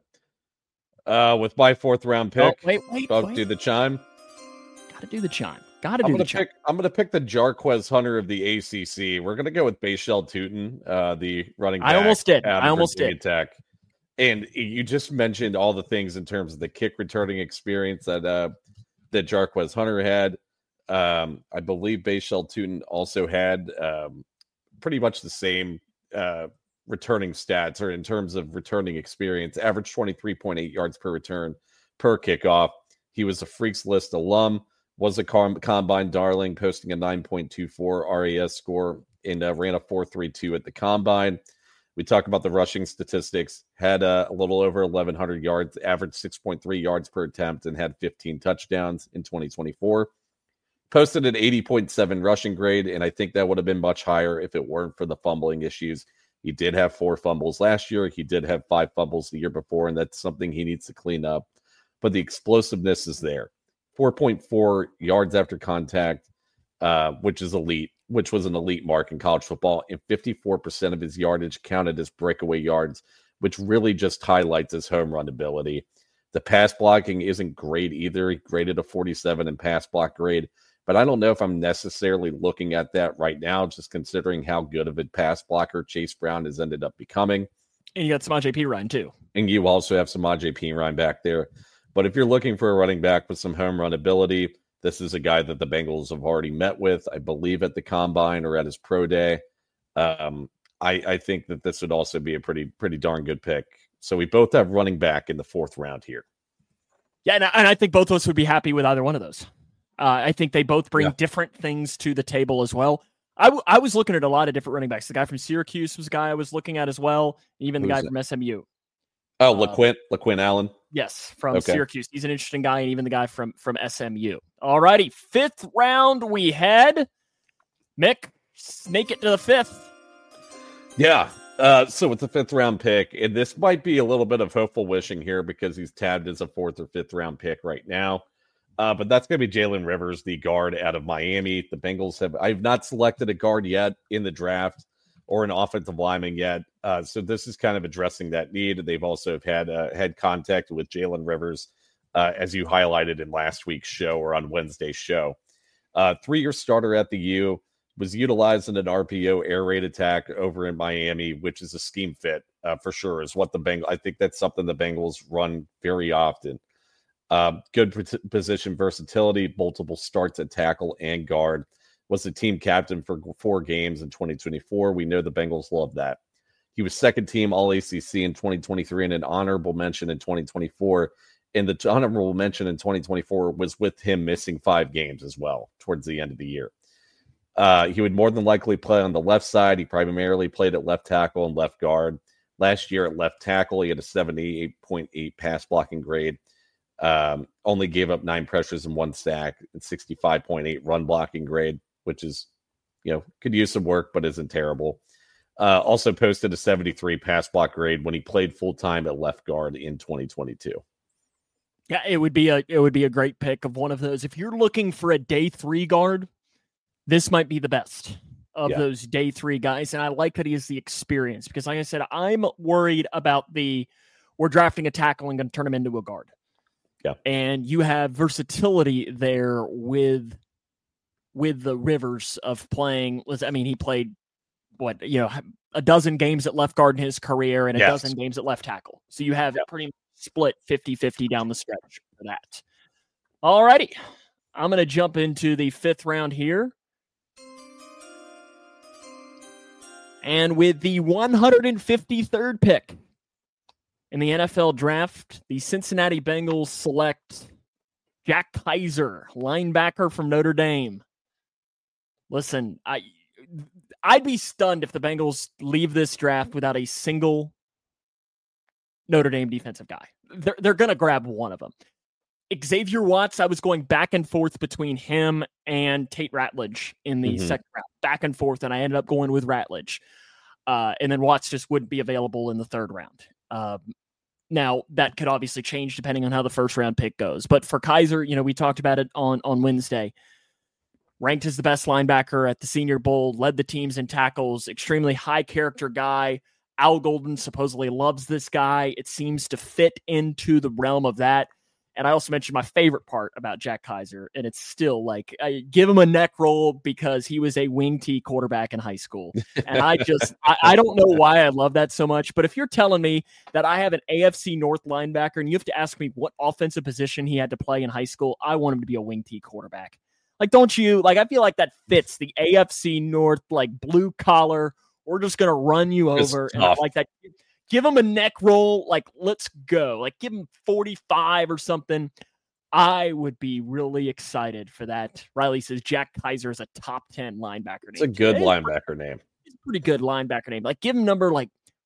Speaker 6: With my 4th round pick.
Speaker 5: Wait.
Speaker 6: Do the chime.
Speaker 5: Got to do the chime. I'm going
Speaker 6: to pick the Jarquez Hunter of the ACC. We're going to go with Bashal Tutin, the running back.
Speaker 5: I almost did.
Speaker 6: Tech. And you just mentioned all the things in terms of the kick returning experience that Jarquez Hunter had. I believe Bashal Tutin also had pretty much the same returning stats, or in terms of returning experience. Average 23.8 yards per return per kickoff. He was a Freaks List alum, was a combine darling, posting a 9.24 RAS score, and ran a 4.32 at the combine. We talk about the rushing statistics, had a little over 1,100 yards, averaged 6.3 yards per attempt, and had 15 touchdowns in 2024. Posted an 80.7 rushing grade, and I think that would have been much higher if it weren't for the fumbling issues. He did have 4 fumbles last year. He did have 5 fumbles the year before, and that's something he needs to clean up. But the explosiveness is there. 4.4 yards after contact, which is elite. Which was an elite mark in college football, and 54% of his yardage counted as breakaway yards, which really just highlights his home run ability. The pass blocking isn't great either. He graded a 47 in pass block grade, but I don't know if I'm necessarily looking at that right now, just considering how good of a pass blocker Chase Brown has ended up becoming.
Speaker 5: And you got Samaje Perine too.
Speaker 6: And you also have Samaje Perine back there. But if you're looking for a running back with some home run ability, this is a guy that the Bengals have already met with, I believe, at the Combine or at his pro day. I think that this would also be a pretty darn good pick. So we both have running back in the 4th round here.
Speaker 5: Yeah, and I think both of us would be happy with either one of those. I think they both bring different things to the table as well. I was looking at a lot of different running backs. The guy from Syracuse was a guy I was looking at as well. Even the guy from SMU.
Speaker 6: Oh, LaQuint Allen.
Speaker 5: Yes, from Syracuse. He's an interesting guy, and even the guy from SMU. All righty, 5th round we head. Mick, snake it to the 5th.
Speaker 6: Yeah. So with the 5th round pick, and this might be a little bit of hopeful wishing here because he's tabbed as a 4th or 5th round pick right now. But that's going to be Jalen Rivers, the guard out of Miami. The Bengals I've not selected a guard yet in the draft or an offensive lineman yet. So this is kind of addressing that need. They've also had contact with Jalen Rivers, as you highlighted in last week's show or on Wednesday's show. 3-year starter at the U, was utilized in an RPO air raid attack over in Miami, which is a scheme fit for sure, is what the Bengals, I think that's something the Bengals run very often. Good position versatility, multiple starts at tackle and guard. Was the team captain for 4 games in 2024. We know the Bengals love that. He was second team All-ACC in 2023 and an honorable mention in 2024. And the honorable mention in 2024 was with him missing 5 games as well towards the end of the year. He would more than likely play on the left side. He primarily played at left tackle and left guard. Last year at left tackle, he had a 78.8 pass blocking grade. Only gave up 9 pressures and 1 sack and 65.8 run blocking grade, which is, could use some work, but isn't terrible. Also posted a 73 pass block grade when he played full-time at left guard in 2022.
Speaker 5: Yeah, it would be a great pick of one of those. If you're looking for a day 3 guard, this might be the best of those day 3 guys. And I like that he has the experience because, like I said, I'm worried about we're drafting a tackle and going to turn him into a guard.
Speaker 6: Yeah. And
Speaker 5: you have versatility there with the Rivers of playing. I mean, he played a dozen games at left guard in his career and a dozen games at left tackle. So you have pretty much split 50-50 down the stretch for that. All righty. I'm going to jump into the 5th round here. And with the 153rd pick in the NFL draft, the Cincinnati Bengals select Jack Kiser, linebacker from Notre Dame. Listen, I'd be stunned if the Bengals leave this draft without a single Notre Dame defensive guy. They're going to grab one of them. Xavier Watts, I was going back and forth between him and Tate Ratledge in the second round, back and forth, and I ended up going with Ratledge. And then Watts just wouldn't be available in the 3rd round. Now, that could obviously change depending on how the 1st round pick goes. But for Kiser, we talked about it on Wednesday. Ranked as the best linebacker at the Senior Bowl, led the teams in tackles, extremely high character guy. Al Golden supposedly loves this guy. It seems to fit into the realm of that. And I also mentioned my favorite part about Jack Kiser, and it's still give him a neck roll because he was a wing T quarterback in high school. And I don't know why I love that so much, but if you're telling me that I have an AFC North linebacker and you have to ask me what offensive position he had to play in high school, I want him to be a wing T quarterback. Don't you? I feel like that fits the AFC North, blue collar. We're just going to run you over. And I like that. Give him a neck roll. Let's go. Give him 45 or something. I would be really excited for that. Riley says Jack Kiser is a top 10 linebacker name.
Speaker 6: It's a good linebacker name.
Speaker 5: It's a pretty good linebacker name. Give him number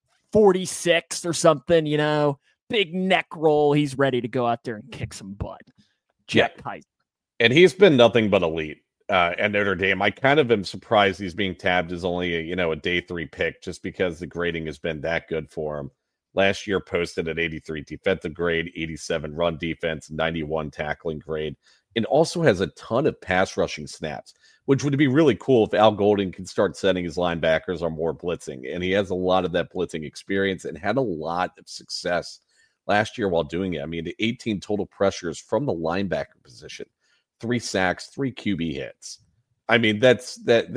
Speaker 5: 46 or something, big neck roll. He's ready to go out there and kick some butt. Jack Kiser.
Speaker 6: And he's been nothing but elite at Notre Dame. I kind of am surprised he's being tabbed as only a day 3 pick just because the grading has been that good for him. Last year posted at 83 defensive grade, 87 run defense, 91 tackling grade, and also has a ton of pass rushing snaps, which would be really cool if Al Golden can start setting his linebackers on more blitzing. And he has a lot of that blitzing experience and had a lot of success last year while doing it. I mean, 18 total pressures from the linebacker position. 3 sacks, 3 QB hits. I mean, that's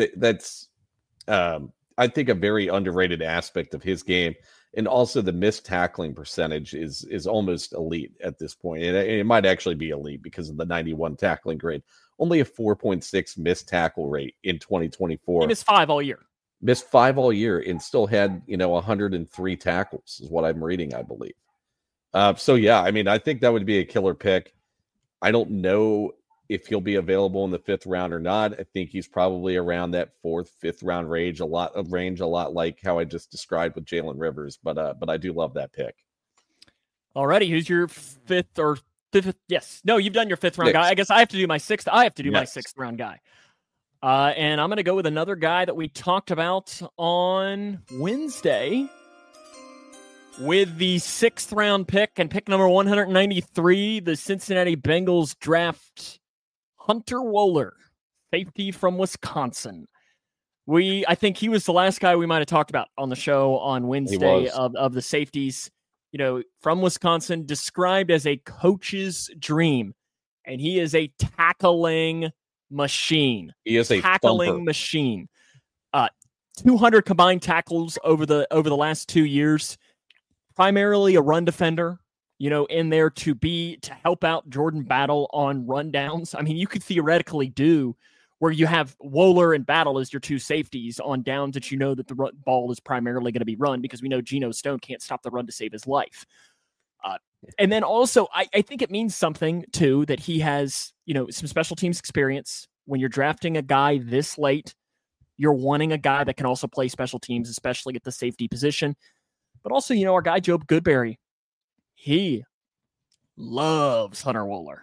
Speaker 6: I think a very underrated aspect of his game. And also the missed tackling percentage is almost elite at this point. And it might actually be elite because of the 91 tackling grade. Only a 4.6 missed tackle rate in 2024.
Speaker 5: He missed 5 all year.
Speaker 6: Missed 5 all year and still had, 103 tackles is what I'm reading, I believe. So, yeah, I mean, I think that would be a killer pick. I don't know if he'll be available in the 5th round or not. I think he's probably around that 4th, 5th round range, a lot like how I just described with Jalen Rivers. But I do love that pick.
Speaker 5: Alrighty, who's your 5th or 5th? Yes, no, you've done your 5th round guy. I guess I have to do my 6th. I have to do my 6th round guy. And I'm going to go with another guy that we talked about on Wednesday with the 6th round pick and pick number 193. The Cincinnati Bengals draft Hunter Wohler, safety from Wisconsin. I think he was the last guy we might have talked about on the show on Wednesday of the safeties, from Wisconsin, described as a coach's dream. And he is a tackling machine.
Speaker 6: He is a
Speaker 5: tackling machine. 200 combined tackles over the last 2 years. Primarily a run defender, in there to help out Jordan Battle on rundowns. I mean, you could theoretically do where you have Wohler and Battle as your two safeties on downs that that the ball is primarily going to be run, because we know Geno Stone can't stop the run to save his life. And then also, I think it means something, too, that he has, some special teams experience. When you're drafting a guy this late, you're wanting a guy that can also play special teams, especially at the safety position. But also, our guy, Joe Goodberry, he loves Hunter Wohler.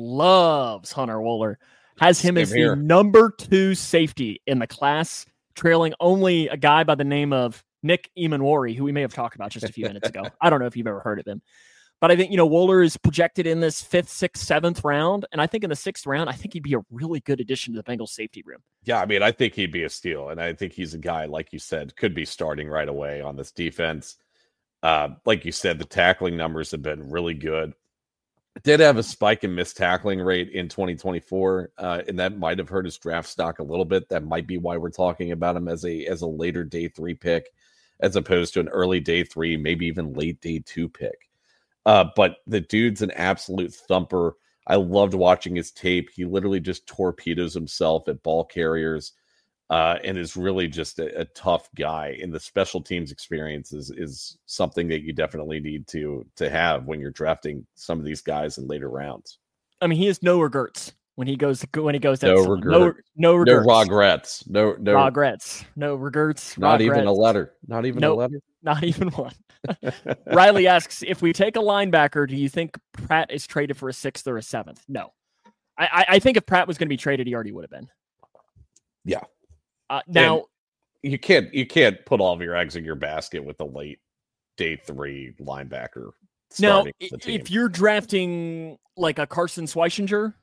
Speaker 5: Has him as the number 2 safety in the class, trailing only a guy by the name of Nick Emanwari, who we may have talked about just a few minutes ago. I don't know if you've ever heard of him. But I think, Wohler is projected in this 5th, 6th, 7th round. And I think in the 6th round, I think he'd be a really good addition to the Bengals safety room.
Speaker 6: Yeah, I mean, I think he'd be a steal. And I think he's a guy, like you said, could be starting right away on this defense. Like you said, the tackling numbers have been really good. Did have a spike in missed tackling rate in 2024, and that might have hurt his draft stock a little bit. That might be why we're talking about him as a later day 3 pick, as opposed to an early day 3, maybe even late day 2 pick. But the dude's an absolute thumper. I loved watching his tape. He literally just torpedoes himself at ball carriers, and is really just a tough guy. And the special teams experience is something that you definitely need to have when you're drafting some of these guys in later rounds.
Speaker 5: I mean, he has no regrets when he goes.
Speaker 6: No regrets. No regrets.
Speaker 5: No regrets.
Speaker 6: No regrets.
Speaker 5: Not
Speaker 6: even a letter. Not even a letter.
Speaker 5: Not even one. Riley asks, if we take a linebacker, do you think Pratt is traded for a 6th or a 7th? No. I think if Pratt was going to be traded, he already would have been.
Speaker 6: Yeah.
Speaker 5: Now,
Speaker 6: you can't put all of your eggs in your basket with a late day 3 linebacker.
Speaker 5: Now, if you're drafting like a Carson Schweissinger,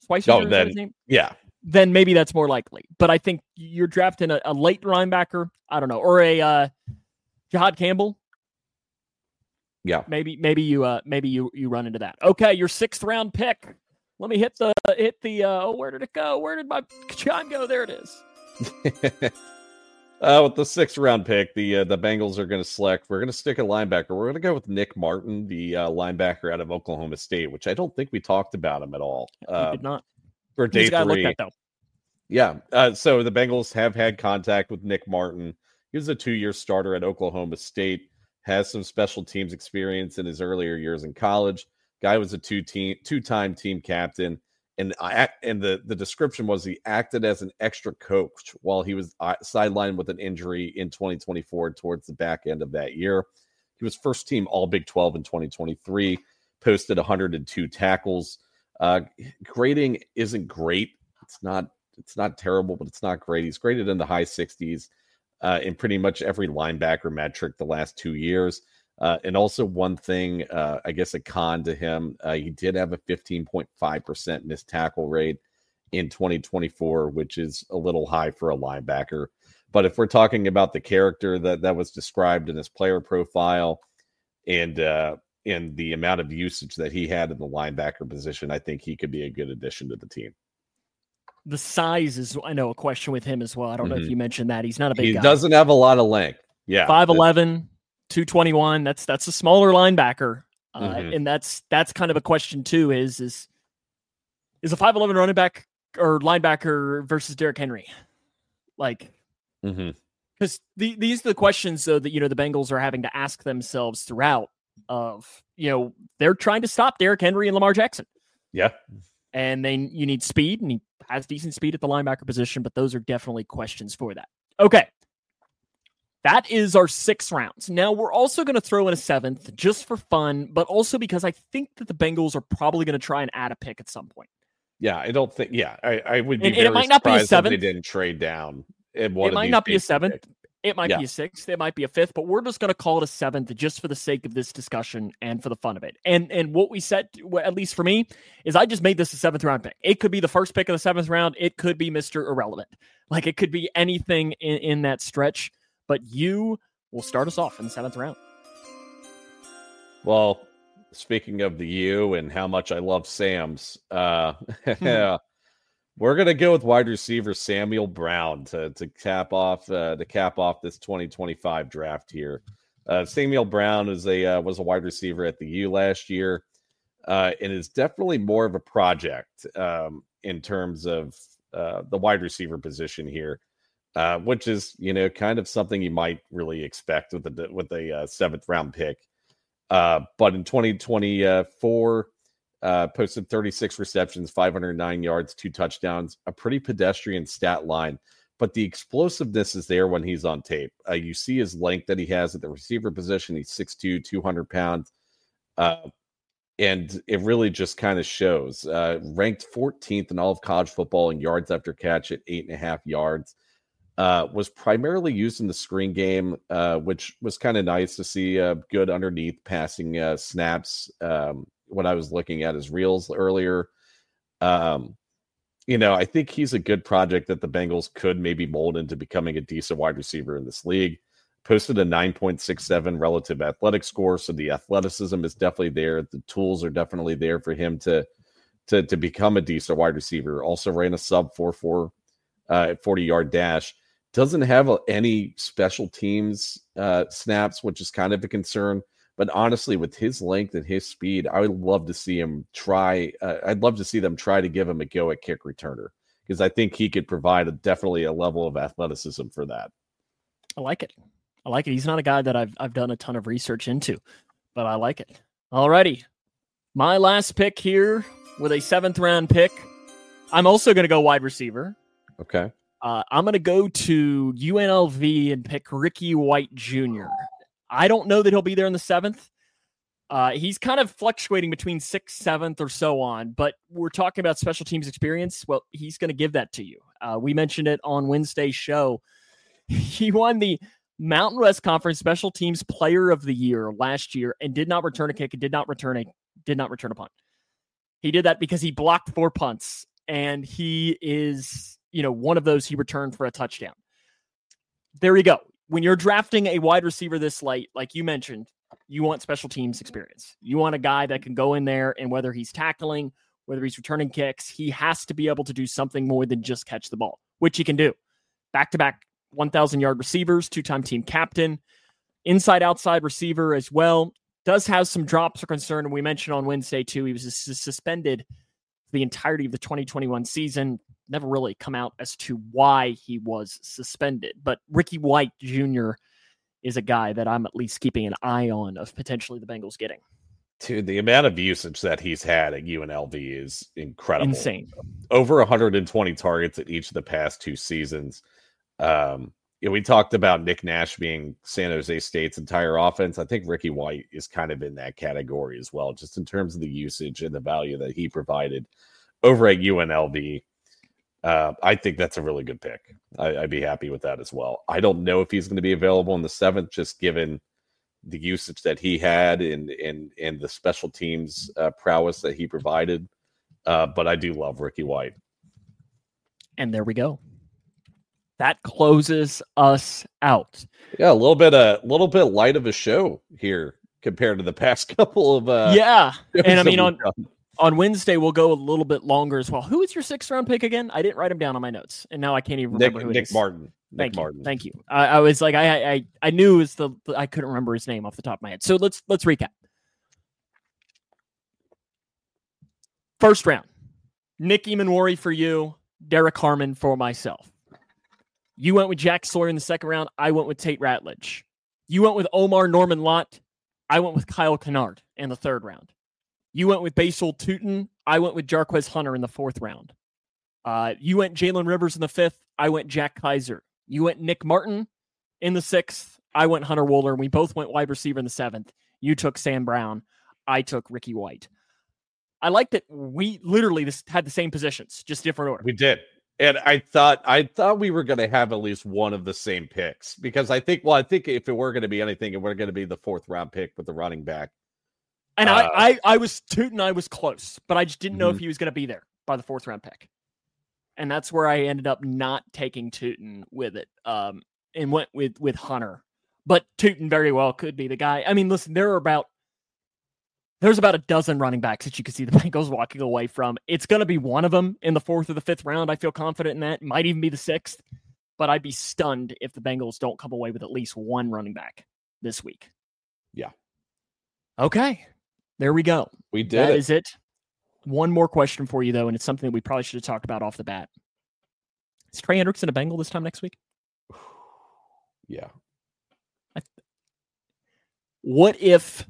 Speaker 5: then maybe that's more likely. But I think you're drafting a late linebacker, I don't know, or a Jahad Campbell.
Speaker 6: Yeah,
Speaker 5: maybe you run into that. Okay, your 6th round pick. Let me hit the where did it go? Where did my chime go? There it is.
Speaker 6: With the 6th round pick, the Bengals are going to select. We're going to stick a linebacker. We're going to go with Nick Martin, the linebacker out of Oklahoma State, which I don't think we talked about him at all.
Speaker 5: We did not.
Speaker 6: For day 3.
Speaker 5: Look at, though.
Speaker 6: Yeah. So the Bengals have had contact with Nick Martin. He was a 2-year starter at Oklahoma State. Has some special teams experience in his earlier years in college. Guy was a 2-time team captain. And the description was he acted as an extra coach while he was sidelined with an injury in 2024 towards the back end of that year. He was first team All Big 12 in 2023, posted 102 tackles. Grading isn't great. It's not terrible, but it's not great. He's graded in the high 60s in pretty much every linebacker metric the last 2 years. And also one thing, I guess a con to him, he did have a 15.5% missed tackle rate in 2024, which is a little high for a linebacker. But if we're talking about the character that was described in his player profile and the amount of usage that he had in the linebacker position, I think he could be a good addition to the team.
Speaker 5: The size is, I know, a question with him as well. I don't know if you mentioned that. He's not a big guy.
Speaker 6: He doesn't have a lot of length. Yeah.
Speaker 5: 5'11", 221. That's a smaller linebacker. And that's kind of a question too, is a 5'11" running back or linebacker versus Derrick Henry? Like, because these are the questions though that, the Bengals are having to ask themselves throughout of, they're trying to stop Derrick Henry and Lamar Jackson.
Speaker 6: Yeah.
Speaker 5: And then you need speed, and he has decent speed at the linebacker position, but those are definitely questions for that. Okay. That is our 6 rounds. Now, we're also going to throw in a 7th just for fun, but also because I think that the Bengals are probably going to try and add a pick at some point.
Speaker 6: Yeah, I don't think. Yeah, I would be
Speaker 5: and
Speaker 6: very
Speaker 5: it might not be a
Speaker 6: surprised if
Speaker 5: seventh.
Speaker 6: they didn't trade down.
Speaker 5: It might not be a seventh. It might be a sixth. It might be a fifth. But we're just going to call it a seventh just for the sake of this discussion and for the fun of it. And what we said, at least for me, is I just made this a 7th round pick. It could be the first pick of the 7th round. It could be Mr. Irrelevant. Like, it could be anything in that stretch. But you will start us off in the 7th round.
Speaker 6: Well, speaking of the U and how much I love Sam's, we're going to go with wide receiver Samuel Brown to cap off this 2025 draft here. Samuel Brown was a wide receiver at the U last year, and is definitely more of a project in terms of the wide receiver position here, which is kind of something you might really expect with a 7th round pick. But in 2024. Posted 36 receptions, 509 yards, 2 touchdowns, a pretty pedestrian stat line, but the explosiveness is there when he's on tape. You see his length that he has at the receiver position. He's 6'2", 200 pounds. And it really just kind of shows. Ranked 14th in all of college football in yards after catch at 8.5 yards. Was primarily used in the screen game, which was kind of nice to see good underneath passing snaps. When I was looking at his reels earlier, I think he's a good project that the Bengals could maybe mold into becoming a decent wide receiver in this league. Posted a 9.67 relative athletic score, so the athleticism is definitely there. The tools are definitely there for him to become a decent wide receiver. Also ran a sub 4.4 40-yard dash. Doesn't have any special teams snaps, which is kind of a concern. But honestly, with his length and his speed, I would love to see him try. I'd love to see them try to give him a go at kick returner, because I think he could provide definitely a level of athleticism for that.
Speaker 5: I like it. He's not a guy that I've done a ton of research into, but I like it. Alrighty. My last pick here with a 7th round pick. I'm also going to go wide receiver.
Speaker 6: Okay.
Speaker 5: I'm going to go to UNLV and pick Ricky White Jr. I don't know that he'll be there in the 7th. He's kind of fluctuating between 6th, 7th, or so on, but we're talking about special teams experience. Well, he's going to give that to you. We mentioned it on Wednesday's show. He won the Mountain West Conference Special Teams Player of the Year last year and did not return a kick and did not return a punt. He did that because he blocked 4 punts, and he is, one of those he returned for a touchdown. There you go. When you're drafting a wide receiver this late, like you mentioned, you want special teams experience. You want a guy that can go in there, and whether he's tackling, whether he's returning kicks, he has to be able to do something more than just catch the ball, which he can do. Back-to-back 1,000-yard receivers, 2-time team captain, inside-outside receiver as well. Does have some drops or concern, and we mentioned on Wednesday, too, he was suspended the entirety of the 2021 season. Never really come out as to why he was suspended. But Ricky White Jr. is a guy that I'm at least keeping an eye on of potentially the Bengals getting.
Speaker 6: Dude, the amount of usage that he's had at UNLV is incredible.
Speaker 5: Insane.
Speaker 6: Over 120 targets at each of the past 2 seasons. We talked about Nick Nash being San Jose State's entire offense. I think Ricky White is kind of in that category as well, just in terms of the usage and the value that he provided over at UNLV. I think that's a really good pick. I'd be happy with that as well. I don't know if he's going to be available in the 7th, just given the usage that he had and the special teams prowess that he provided. But I do love Ricky White.
Speaker 5: And there we go. That closes us out.
Speaker 6: Yeah, a little bit light of a show here compared to the past couple of
Speaker 5: and I mean on Wednesday we'll go a little bit longer as well. Who is your 6th round pick again? I didn't write him down on my notes, and now I can't even remember who it is.
Speaker 6: Martin.
Speaker 5: Thank you. I was like I knew it was I couldn't remember his name off the top of my head. So let's recap. 1st round, Nick Emmanwori for you, Derek Harmon for myself. You went with Jack Sawyer in the 2nd round. I went with Tate Ratledge. You went with Omar Norman Lott. I went with Kyle Kennard in the 3rd round. You went with Basil Tootin. I went with Jarquez Hunter in the 4th round. You went Jalen Rivers in the 5th. I went Jack Kaiser. You went Nick Martin in the 6th. I went Hunter Wooler. We both went wide receiver in the 7th. You took Sam Brown. I took Ricky White. I like that we literally had the same positions, just different order.
Speaker 6: We did. And I thought we were going to have at least one of the same picks because I think if it were going to be anything, it were going to be the 4th round pick with the running back.
Speaker 5: And I was Tootin. I was close, but I just didn't know if he was going to be there by the 4th round pick. And that's where I ended up not taking Tootin with it, and went with Hunter. But Tootin very well could be the guy. I mean, listen, there's about a dozen running backs that you could see the Bengals walking away from. It's going to be one of them in the 4th or the 5th round. I feel confident in that. Might even be the 6th. But I'd be stunned if the Bengals don't come away with at least one running back this week.
Speaker 6: Yeah.
Speaker 5: Okay. There we go.
Speaker 6: We did
Speaker 5: That
Speaker 6: it.
Speaker 5: is it. One more question for you, though, and it's something that we probably should have talked about off the bat. Is Trey Hendrickson a Bengal this time next week?
Speaker 6: Yeah.
Speaker 5: What if...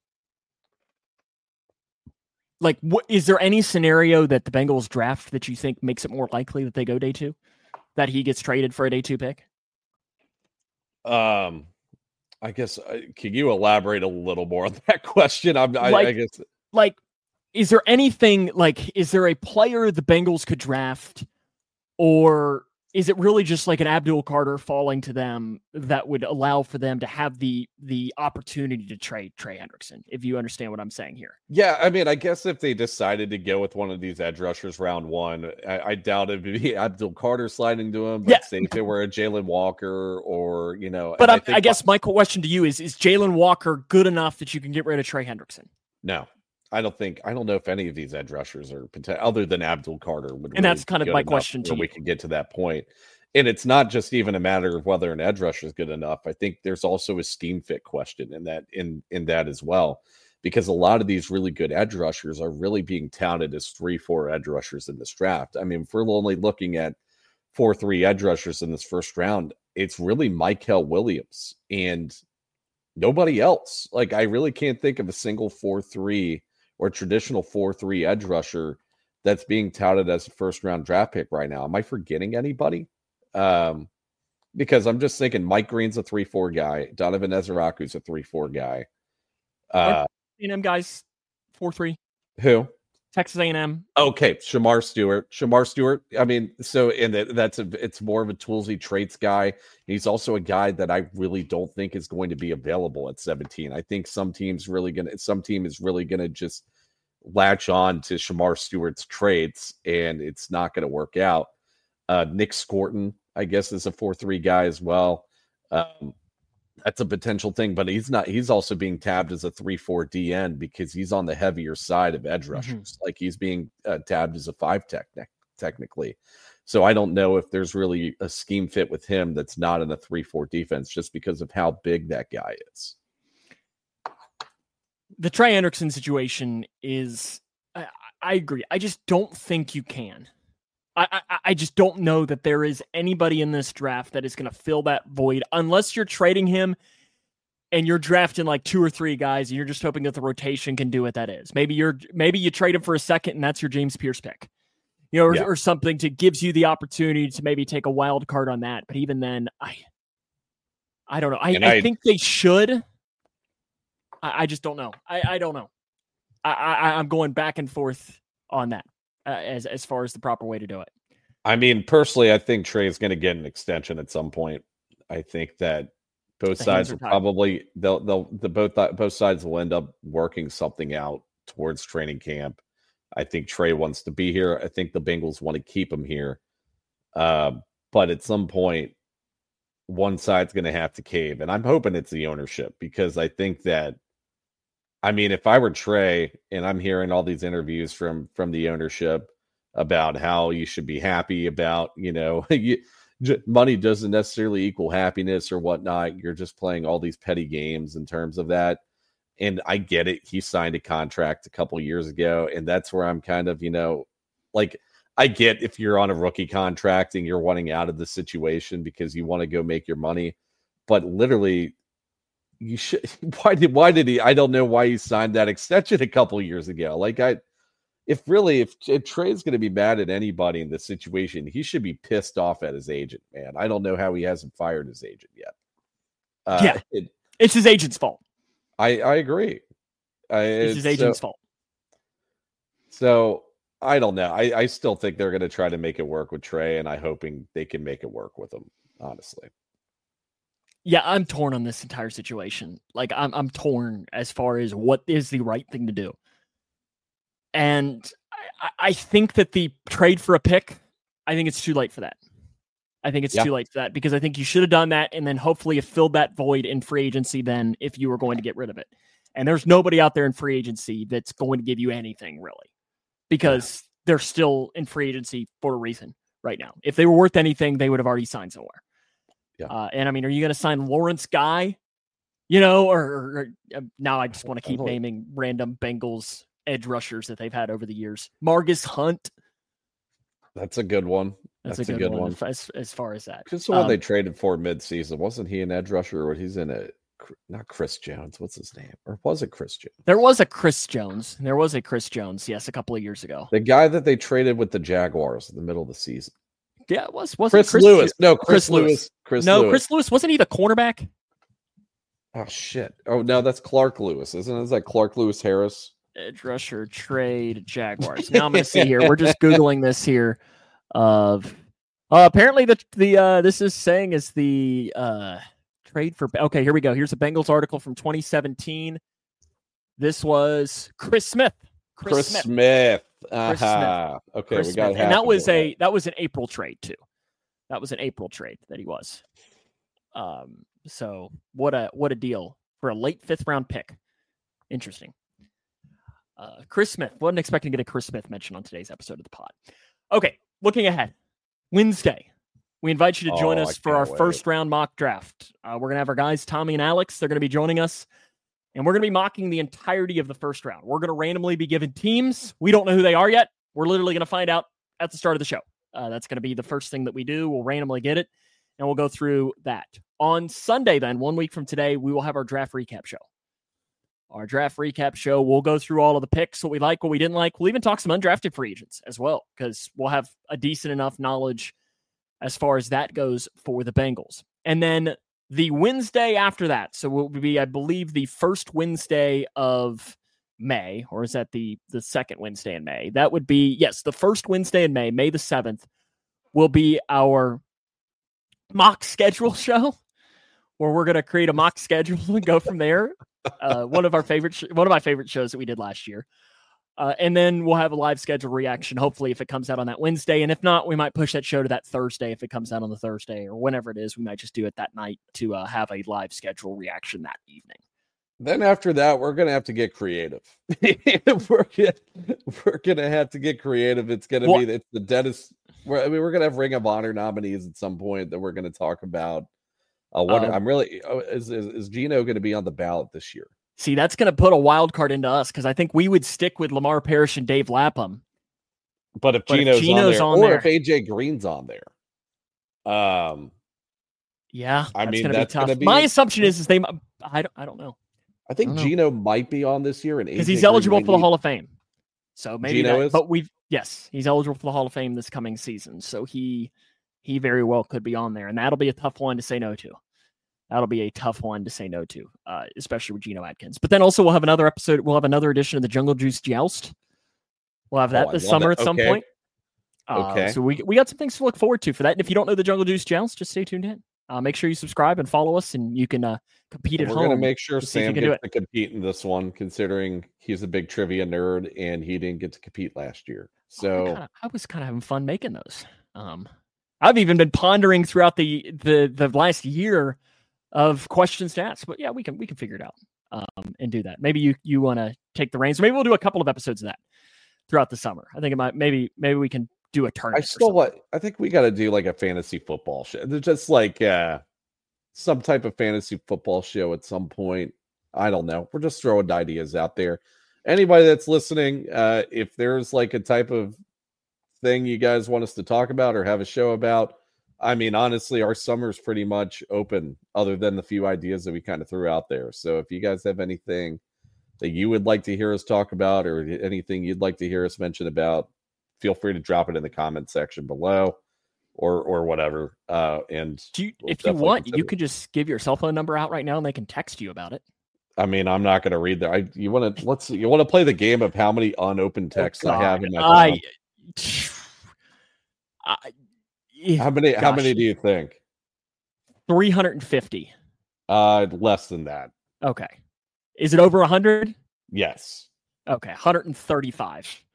Speaker 5: is there any scenario that the Bengals draft that you think makes it more likely that they go day 2? That he gets traded for a day 2 pick?
Speaker 6: I guess, can you elaborate a little more on that question? I guess.
Speaker 5: Is there anything, is there a player the Bengals could draft, or is it really just like an Abdul Carter falling to them that would allow for them to have the opportunity to trade Trey Hendrickson, if you understand what I'm saying here?
Speaker 6: Yeah, I mean, I guess if they decided to go with one of these edge rushers round 1, I doubt it would be Abdul Carter sliding to him, but say if it were a Jalen Walker or,
Speaker 5: But I guess my question to you is Jalen Walker good enough that you can get rid of Trey Hendrickson?
Speaker 6: No. I don't know if any of these edge rushers are other than Abdul Carter would.
Speaker 5: And that's kind of my question to you.
Speaker 6: We can get to that point. And it's not just even a matter of whether an edge rusher is good enough. I think there's also a scheme fit question in that as well, because a lot of these really good edge rushers are really being touted as 3-4 edge rushers in this draft. I mean, if we're only looking at 4-3 edge rushers in this first round, it's really Mykel Williams and nobody else. I really can't think of a single 4-3 or traditional 4-3 edge rusher that's being touted as a first round draft pick right now. Am I forgetting anybody? Because I'm just thinking Mike Green's a 3-4 guy. Donovan Ezeraku's a 3-4 guy.
Speaker 5: A&M guys, 4-3.
Speaker 6: Who?
Speaker 5: Texas A&M.
Speaker 6: Okay, Shamar Stewart. I mean, so it's more of a toolsy traits guy. He's also a guy that I really don't think is going to be available at 17. I think some team is really gonna just latch on to Shamar Stewart's traits, and it's not going to work out. Nick Scorton, I guess, is a 4-3 guy as well. That's a potential thing, but he's not. He's also being tabbed as a 3-4 DN because he's on the heavier side of edge rushers. He's being tabbed as a 5 technically. So I don't know if there's really a scheme fit with him that's not in a 3-4 defense just because of how big that guy is.
Speaker 5: The Trey Hendrickson situation is, I agree. I just don't think you can. I just don't know that there is anybody in this draft that is going to fill that void unless you're trading him and you're drafting 2 or 3 guys and you're just hoping that the rotation can do what that is. Maybe you trade him for a second and that's your James Pierce pick, or something to gives you the opportunity to maybe take a wild card on that. But even then, I don't know. I think they should. I just don't know. I don't know. I'm going back and forth on that. As far as the proper way to do it.
Speaker 6: I mean, personally, I think Trey is going to get an extension at some point. I think that both sides will probably both sides will end up working something out towards training camp. I think Trey wants to be here. I think the Bengals want to keep him here. But at some point, one side's going to have to cave, and I'm hoping it's the ownership because I think that. I mean, if I were Trey and I'm hearing all these interviews from the ownership about how you should be happy about, money doesn't necessarily equal happiness or whatnot. You're just playing all these petty games in terms of that. And I get it. He signed a contract a couple years ago. And that's where I'm kind of, I get if you're on a rookie contract and you're wanting out of the situation because you want to go make your money. But literally, you should. Why did he? I don't know why he signed that extension a couple of years ago. If Trey's going to be mad at anybody in this situation, he should be pissed off at his agent. Man, I don't know how he hasn't fired his agent yet.
Speaker 5: It's his agent's fault.
Speaker 6: I agree.
Speaker 5: It's his agent's fault.
Speaker 6: So I don't know. I still think they're going to try to make it work with Trey, and I'm hoping they can make it work with him, honestly.
Speaker 5: Yeah, I'm torn on this entire situation. Like, I'm torn as far as what is the right thing to do. And I think that the trade for a pick, I think it's too late for that. I think it's too late for that because I think you should have done that and then hopefully have filled that void in free agency then if you were going to get rid of it. And there's nobody out there in free agency that's going to give you anything really because they're still in free agency for a reason right now. If they were worth anything, they would have already signed somewhere. Yeah. And I mean, are you going to sign Lawrence Guy? You know, or now I just want to keep naming random Bengals edge rushers that they've had over the years. Margus Hunt.
Speaker 6: That's a good one.
Speaker 5: That's a good one. As far as that.
Speaker 6: Just the one they traded for mid-season. Wasn't he an edge rusher or he's in a not Chris Jones. What's his name? Or was it Chris Jones?
Speaker 5: There was a Chris Jones. Yes, a couple of years ago.
Speaker 6: The guy that they traded with the Jaguars in the middle of the season.
Speaker 5: Yeah, it was.
Speaker 6: Chris Lewis. No, Chris Lewis.
Speaker 5: Chris Lewis. Wasn't he the cornerback?
Speaker 6: Oh, shit. Oh, no, that's Clark Lewis, isn't it? Is that Clark Lewis Harris?
Speaker 5: Edge rusher trade Jaguars. Now I'm going to see here. We're just Googling this here. Apparently this is saying is the trade for. Okay, here we go. Here's a Bengals article from 2017. This was Chris Smith.
Speaker 6: Chris Smith. Okay,
Speaker 5: Chris
Speaker 6: we got
Speaker 5: Smith. And that was an April trade too. That was an April trade that he was. So what a deal for a late 5th round pick. Interesting. Chris Smith. Wasn't expecting to get a Chris Smith mention on today's episode of the pod. Okay, looking ahead. Wednesday, we invite you to join us for our first round mock draft. We're going to have our guys, Tommy and Alex. They're going to be joining us, and we're going to be mocking the entirety of the first round. We're going to randomly be given teams. We don't know who they are yet. We're literally going to find out at the start of the show. That's going to be the first thing that we do. We'll randomly get it, and we'll go through that. On Sunday, then, 1 week from today, we will have our draft recap show. Our draft recap show, we'll go through all of the picks, what we like, what we didn't like. We'll even talk some undrafted free agents as well, because we'll have a decent enough knowledge as far as that goes for the Bengals. And then the Wednesday after that, so it will be, I believe, the first Wednesday of May, or is that the second Wednesday in May? That would be, yes, the first Wednesday in May, May the 7th, will be our mock schedule show, where we're going to create a mock schedule and go from there. One of my favorite shows that we did last year. And then we'll have a live schedule reaction, hopefully, if it comes out on that Wednesday. And if not, we might push that show to that Thursday if it comes out on the Thursday or whenever it is. We might just do it that night to have a live schedule reaction that evening.
Speaker 6: Then after that, we're going to have to get creative. we're going to have to get creative. It's going to be the deadest. We're going to have Ring of Honor nominees at some point that we're going to talk about. Is Gino going to be on the ballot this year?
Speaker 5: See, that's going to put a wild card into us because I think we would stick with Lamar Parrish and Dave Lapham.
Speaker 6: But if Gino's on there, or if AJ Green's on there,
Speaker 5: yeah, I mean that's going to be tough. My assumption is they. I don't know.
Speaker 6: I think Gino might be on this year, and
Speaker 5: because he's eligible for the Hall of Fame. So maybe Gino is. But yes, he's eligible for the Hall of Fame this coming season. So he very well could be on there, and that'll be a tough one to say no to. That'll be a tough one to say no to, especially with Geno Atkins. But then also we'll have another episode. We'll have another edition of the Jungle Juice Joust. We'll have that this summer at some point. Okay. So we got some things to look forward to for that. And if you don't know the Jungle Juice Joust, just stay tuned in. Make sure you subscribe and follow us, and you can compete at home. We're going
Speaker 6: to make sure Sam gets to compete in this one, considering he's a big trivia nerd and he didn't get to compete last year. So
Speaker 5: I was kind of having fun making those. I've even been pondering throughout the last year of questions to ask, but yeah, we can figure it out and do that. Maybe you want to take the reins. Maybe we'll do a couple of episodes of that throughout the summer. I think it might maybe we can do a tournament.
Speaker 6: I think we got to do like a fantasy football show. There's just like some type of fantasy football show at some point. I don't know. We're just throwing ideas out there. Anybody that's listening, if there's like a type of thing you guys want us to talk about or have a show about, I mean, honestly, our summer's pretty much open other than the few ideas that we kind of threw out there. So if you guys have anything that you would like to hear us talk about or anything you'd like to hear us mention about, feel free to drop it in the comment section below or whatever. And
Speaker 5: if you want, you could just give your cell phone number out right now and they can text you about it.
Speaker 6: I mean, I'm not going to read that. You want to play the game of how many unopened texts I have in my phone? How many do you think?
Speaker 5: 350.
Speaker 6: Less than that.
Speaker 5: Okay. Is it over 100?
Speaker 6: Yes.
Speaker 5: Okay, 135.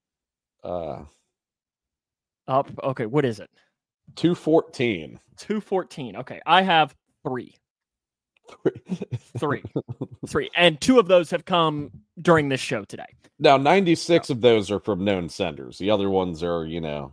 Speaker 5: Okay, what is it?
Speaker 6: 214.
Speaker 5: 214. Okay, I have 3. 3. And 2 of those have come during this show today.
Speaker 6: Now, 96 of those are from known senders. The other ones are,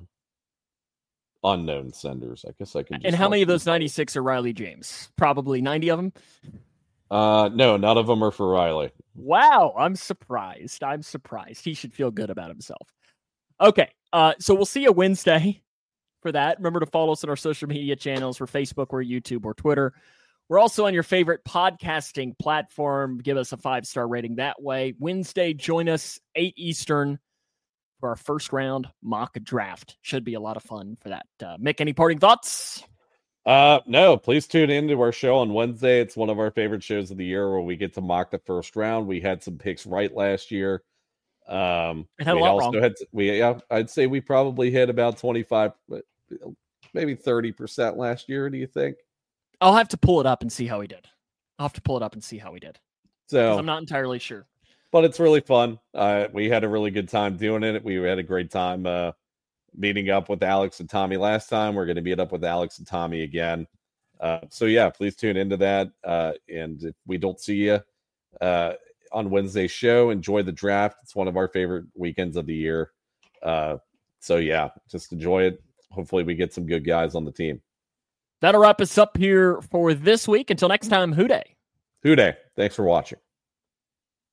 Speaker 6: unknown senders. I guess I can.
Speaker 5: And how many of those 96 are Riley James? Probably 90 of them?
Speaker 6: No, none of them are for Riley.
Speaker 5: Wow, I'm surprised. He should feel good about himself. Okay, so we'll see you Wednesday for that. Remember to follow us on our social media channels. We're Facebook, we're YouTube, or Twitter. We're also on your favorite podcasting platform. Give us a 5-star rating that way. Wednesday, join us 8 Eastern for our first round mock draft. Should be a lot of fun for that. Mick, any parting thoughts?
Speaker 6: No, please tune into our show on Wednesday. It's one of our favorite shows of the year where we get to mock the first round. We had some picks right last year.
Speaker 5: It had a lot
Speaker 6: wrong. I'd say we probably hit about 25, maybe 30% last year. Do you think?
Speaker 5: I'll have to pull it up and see how he did.
Speaker 6: So
Speaker 5: I'm not entirely sure.
Speaker 6: But it's really fun. We had a really good time doing it. We had a great time meeting up with Alex and Tommy last time. We're going to meet up with Alex and Tommy again. So yeah, please tune into that. And if we don't see you on Wednesday's show, enjoy the draft. It's one of our favorite weekends of the year. So yeah, just enjoy it. Hopefully we get some good guys on the team.
Speaker 5: That'll wrap us up here for this week. Until next time, Hoo Day.
Speaker 6: Hoo Day. Thanks for watching.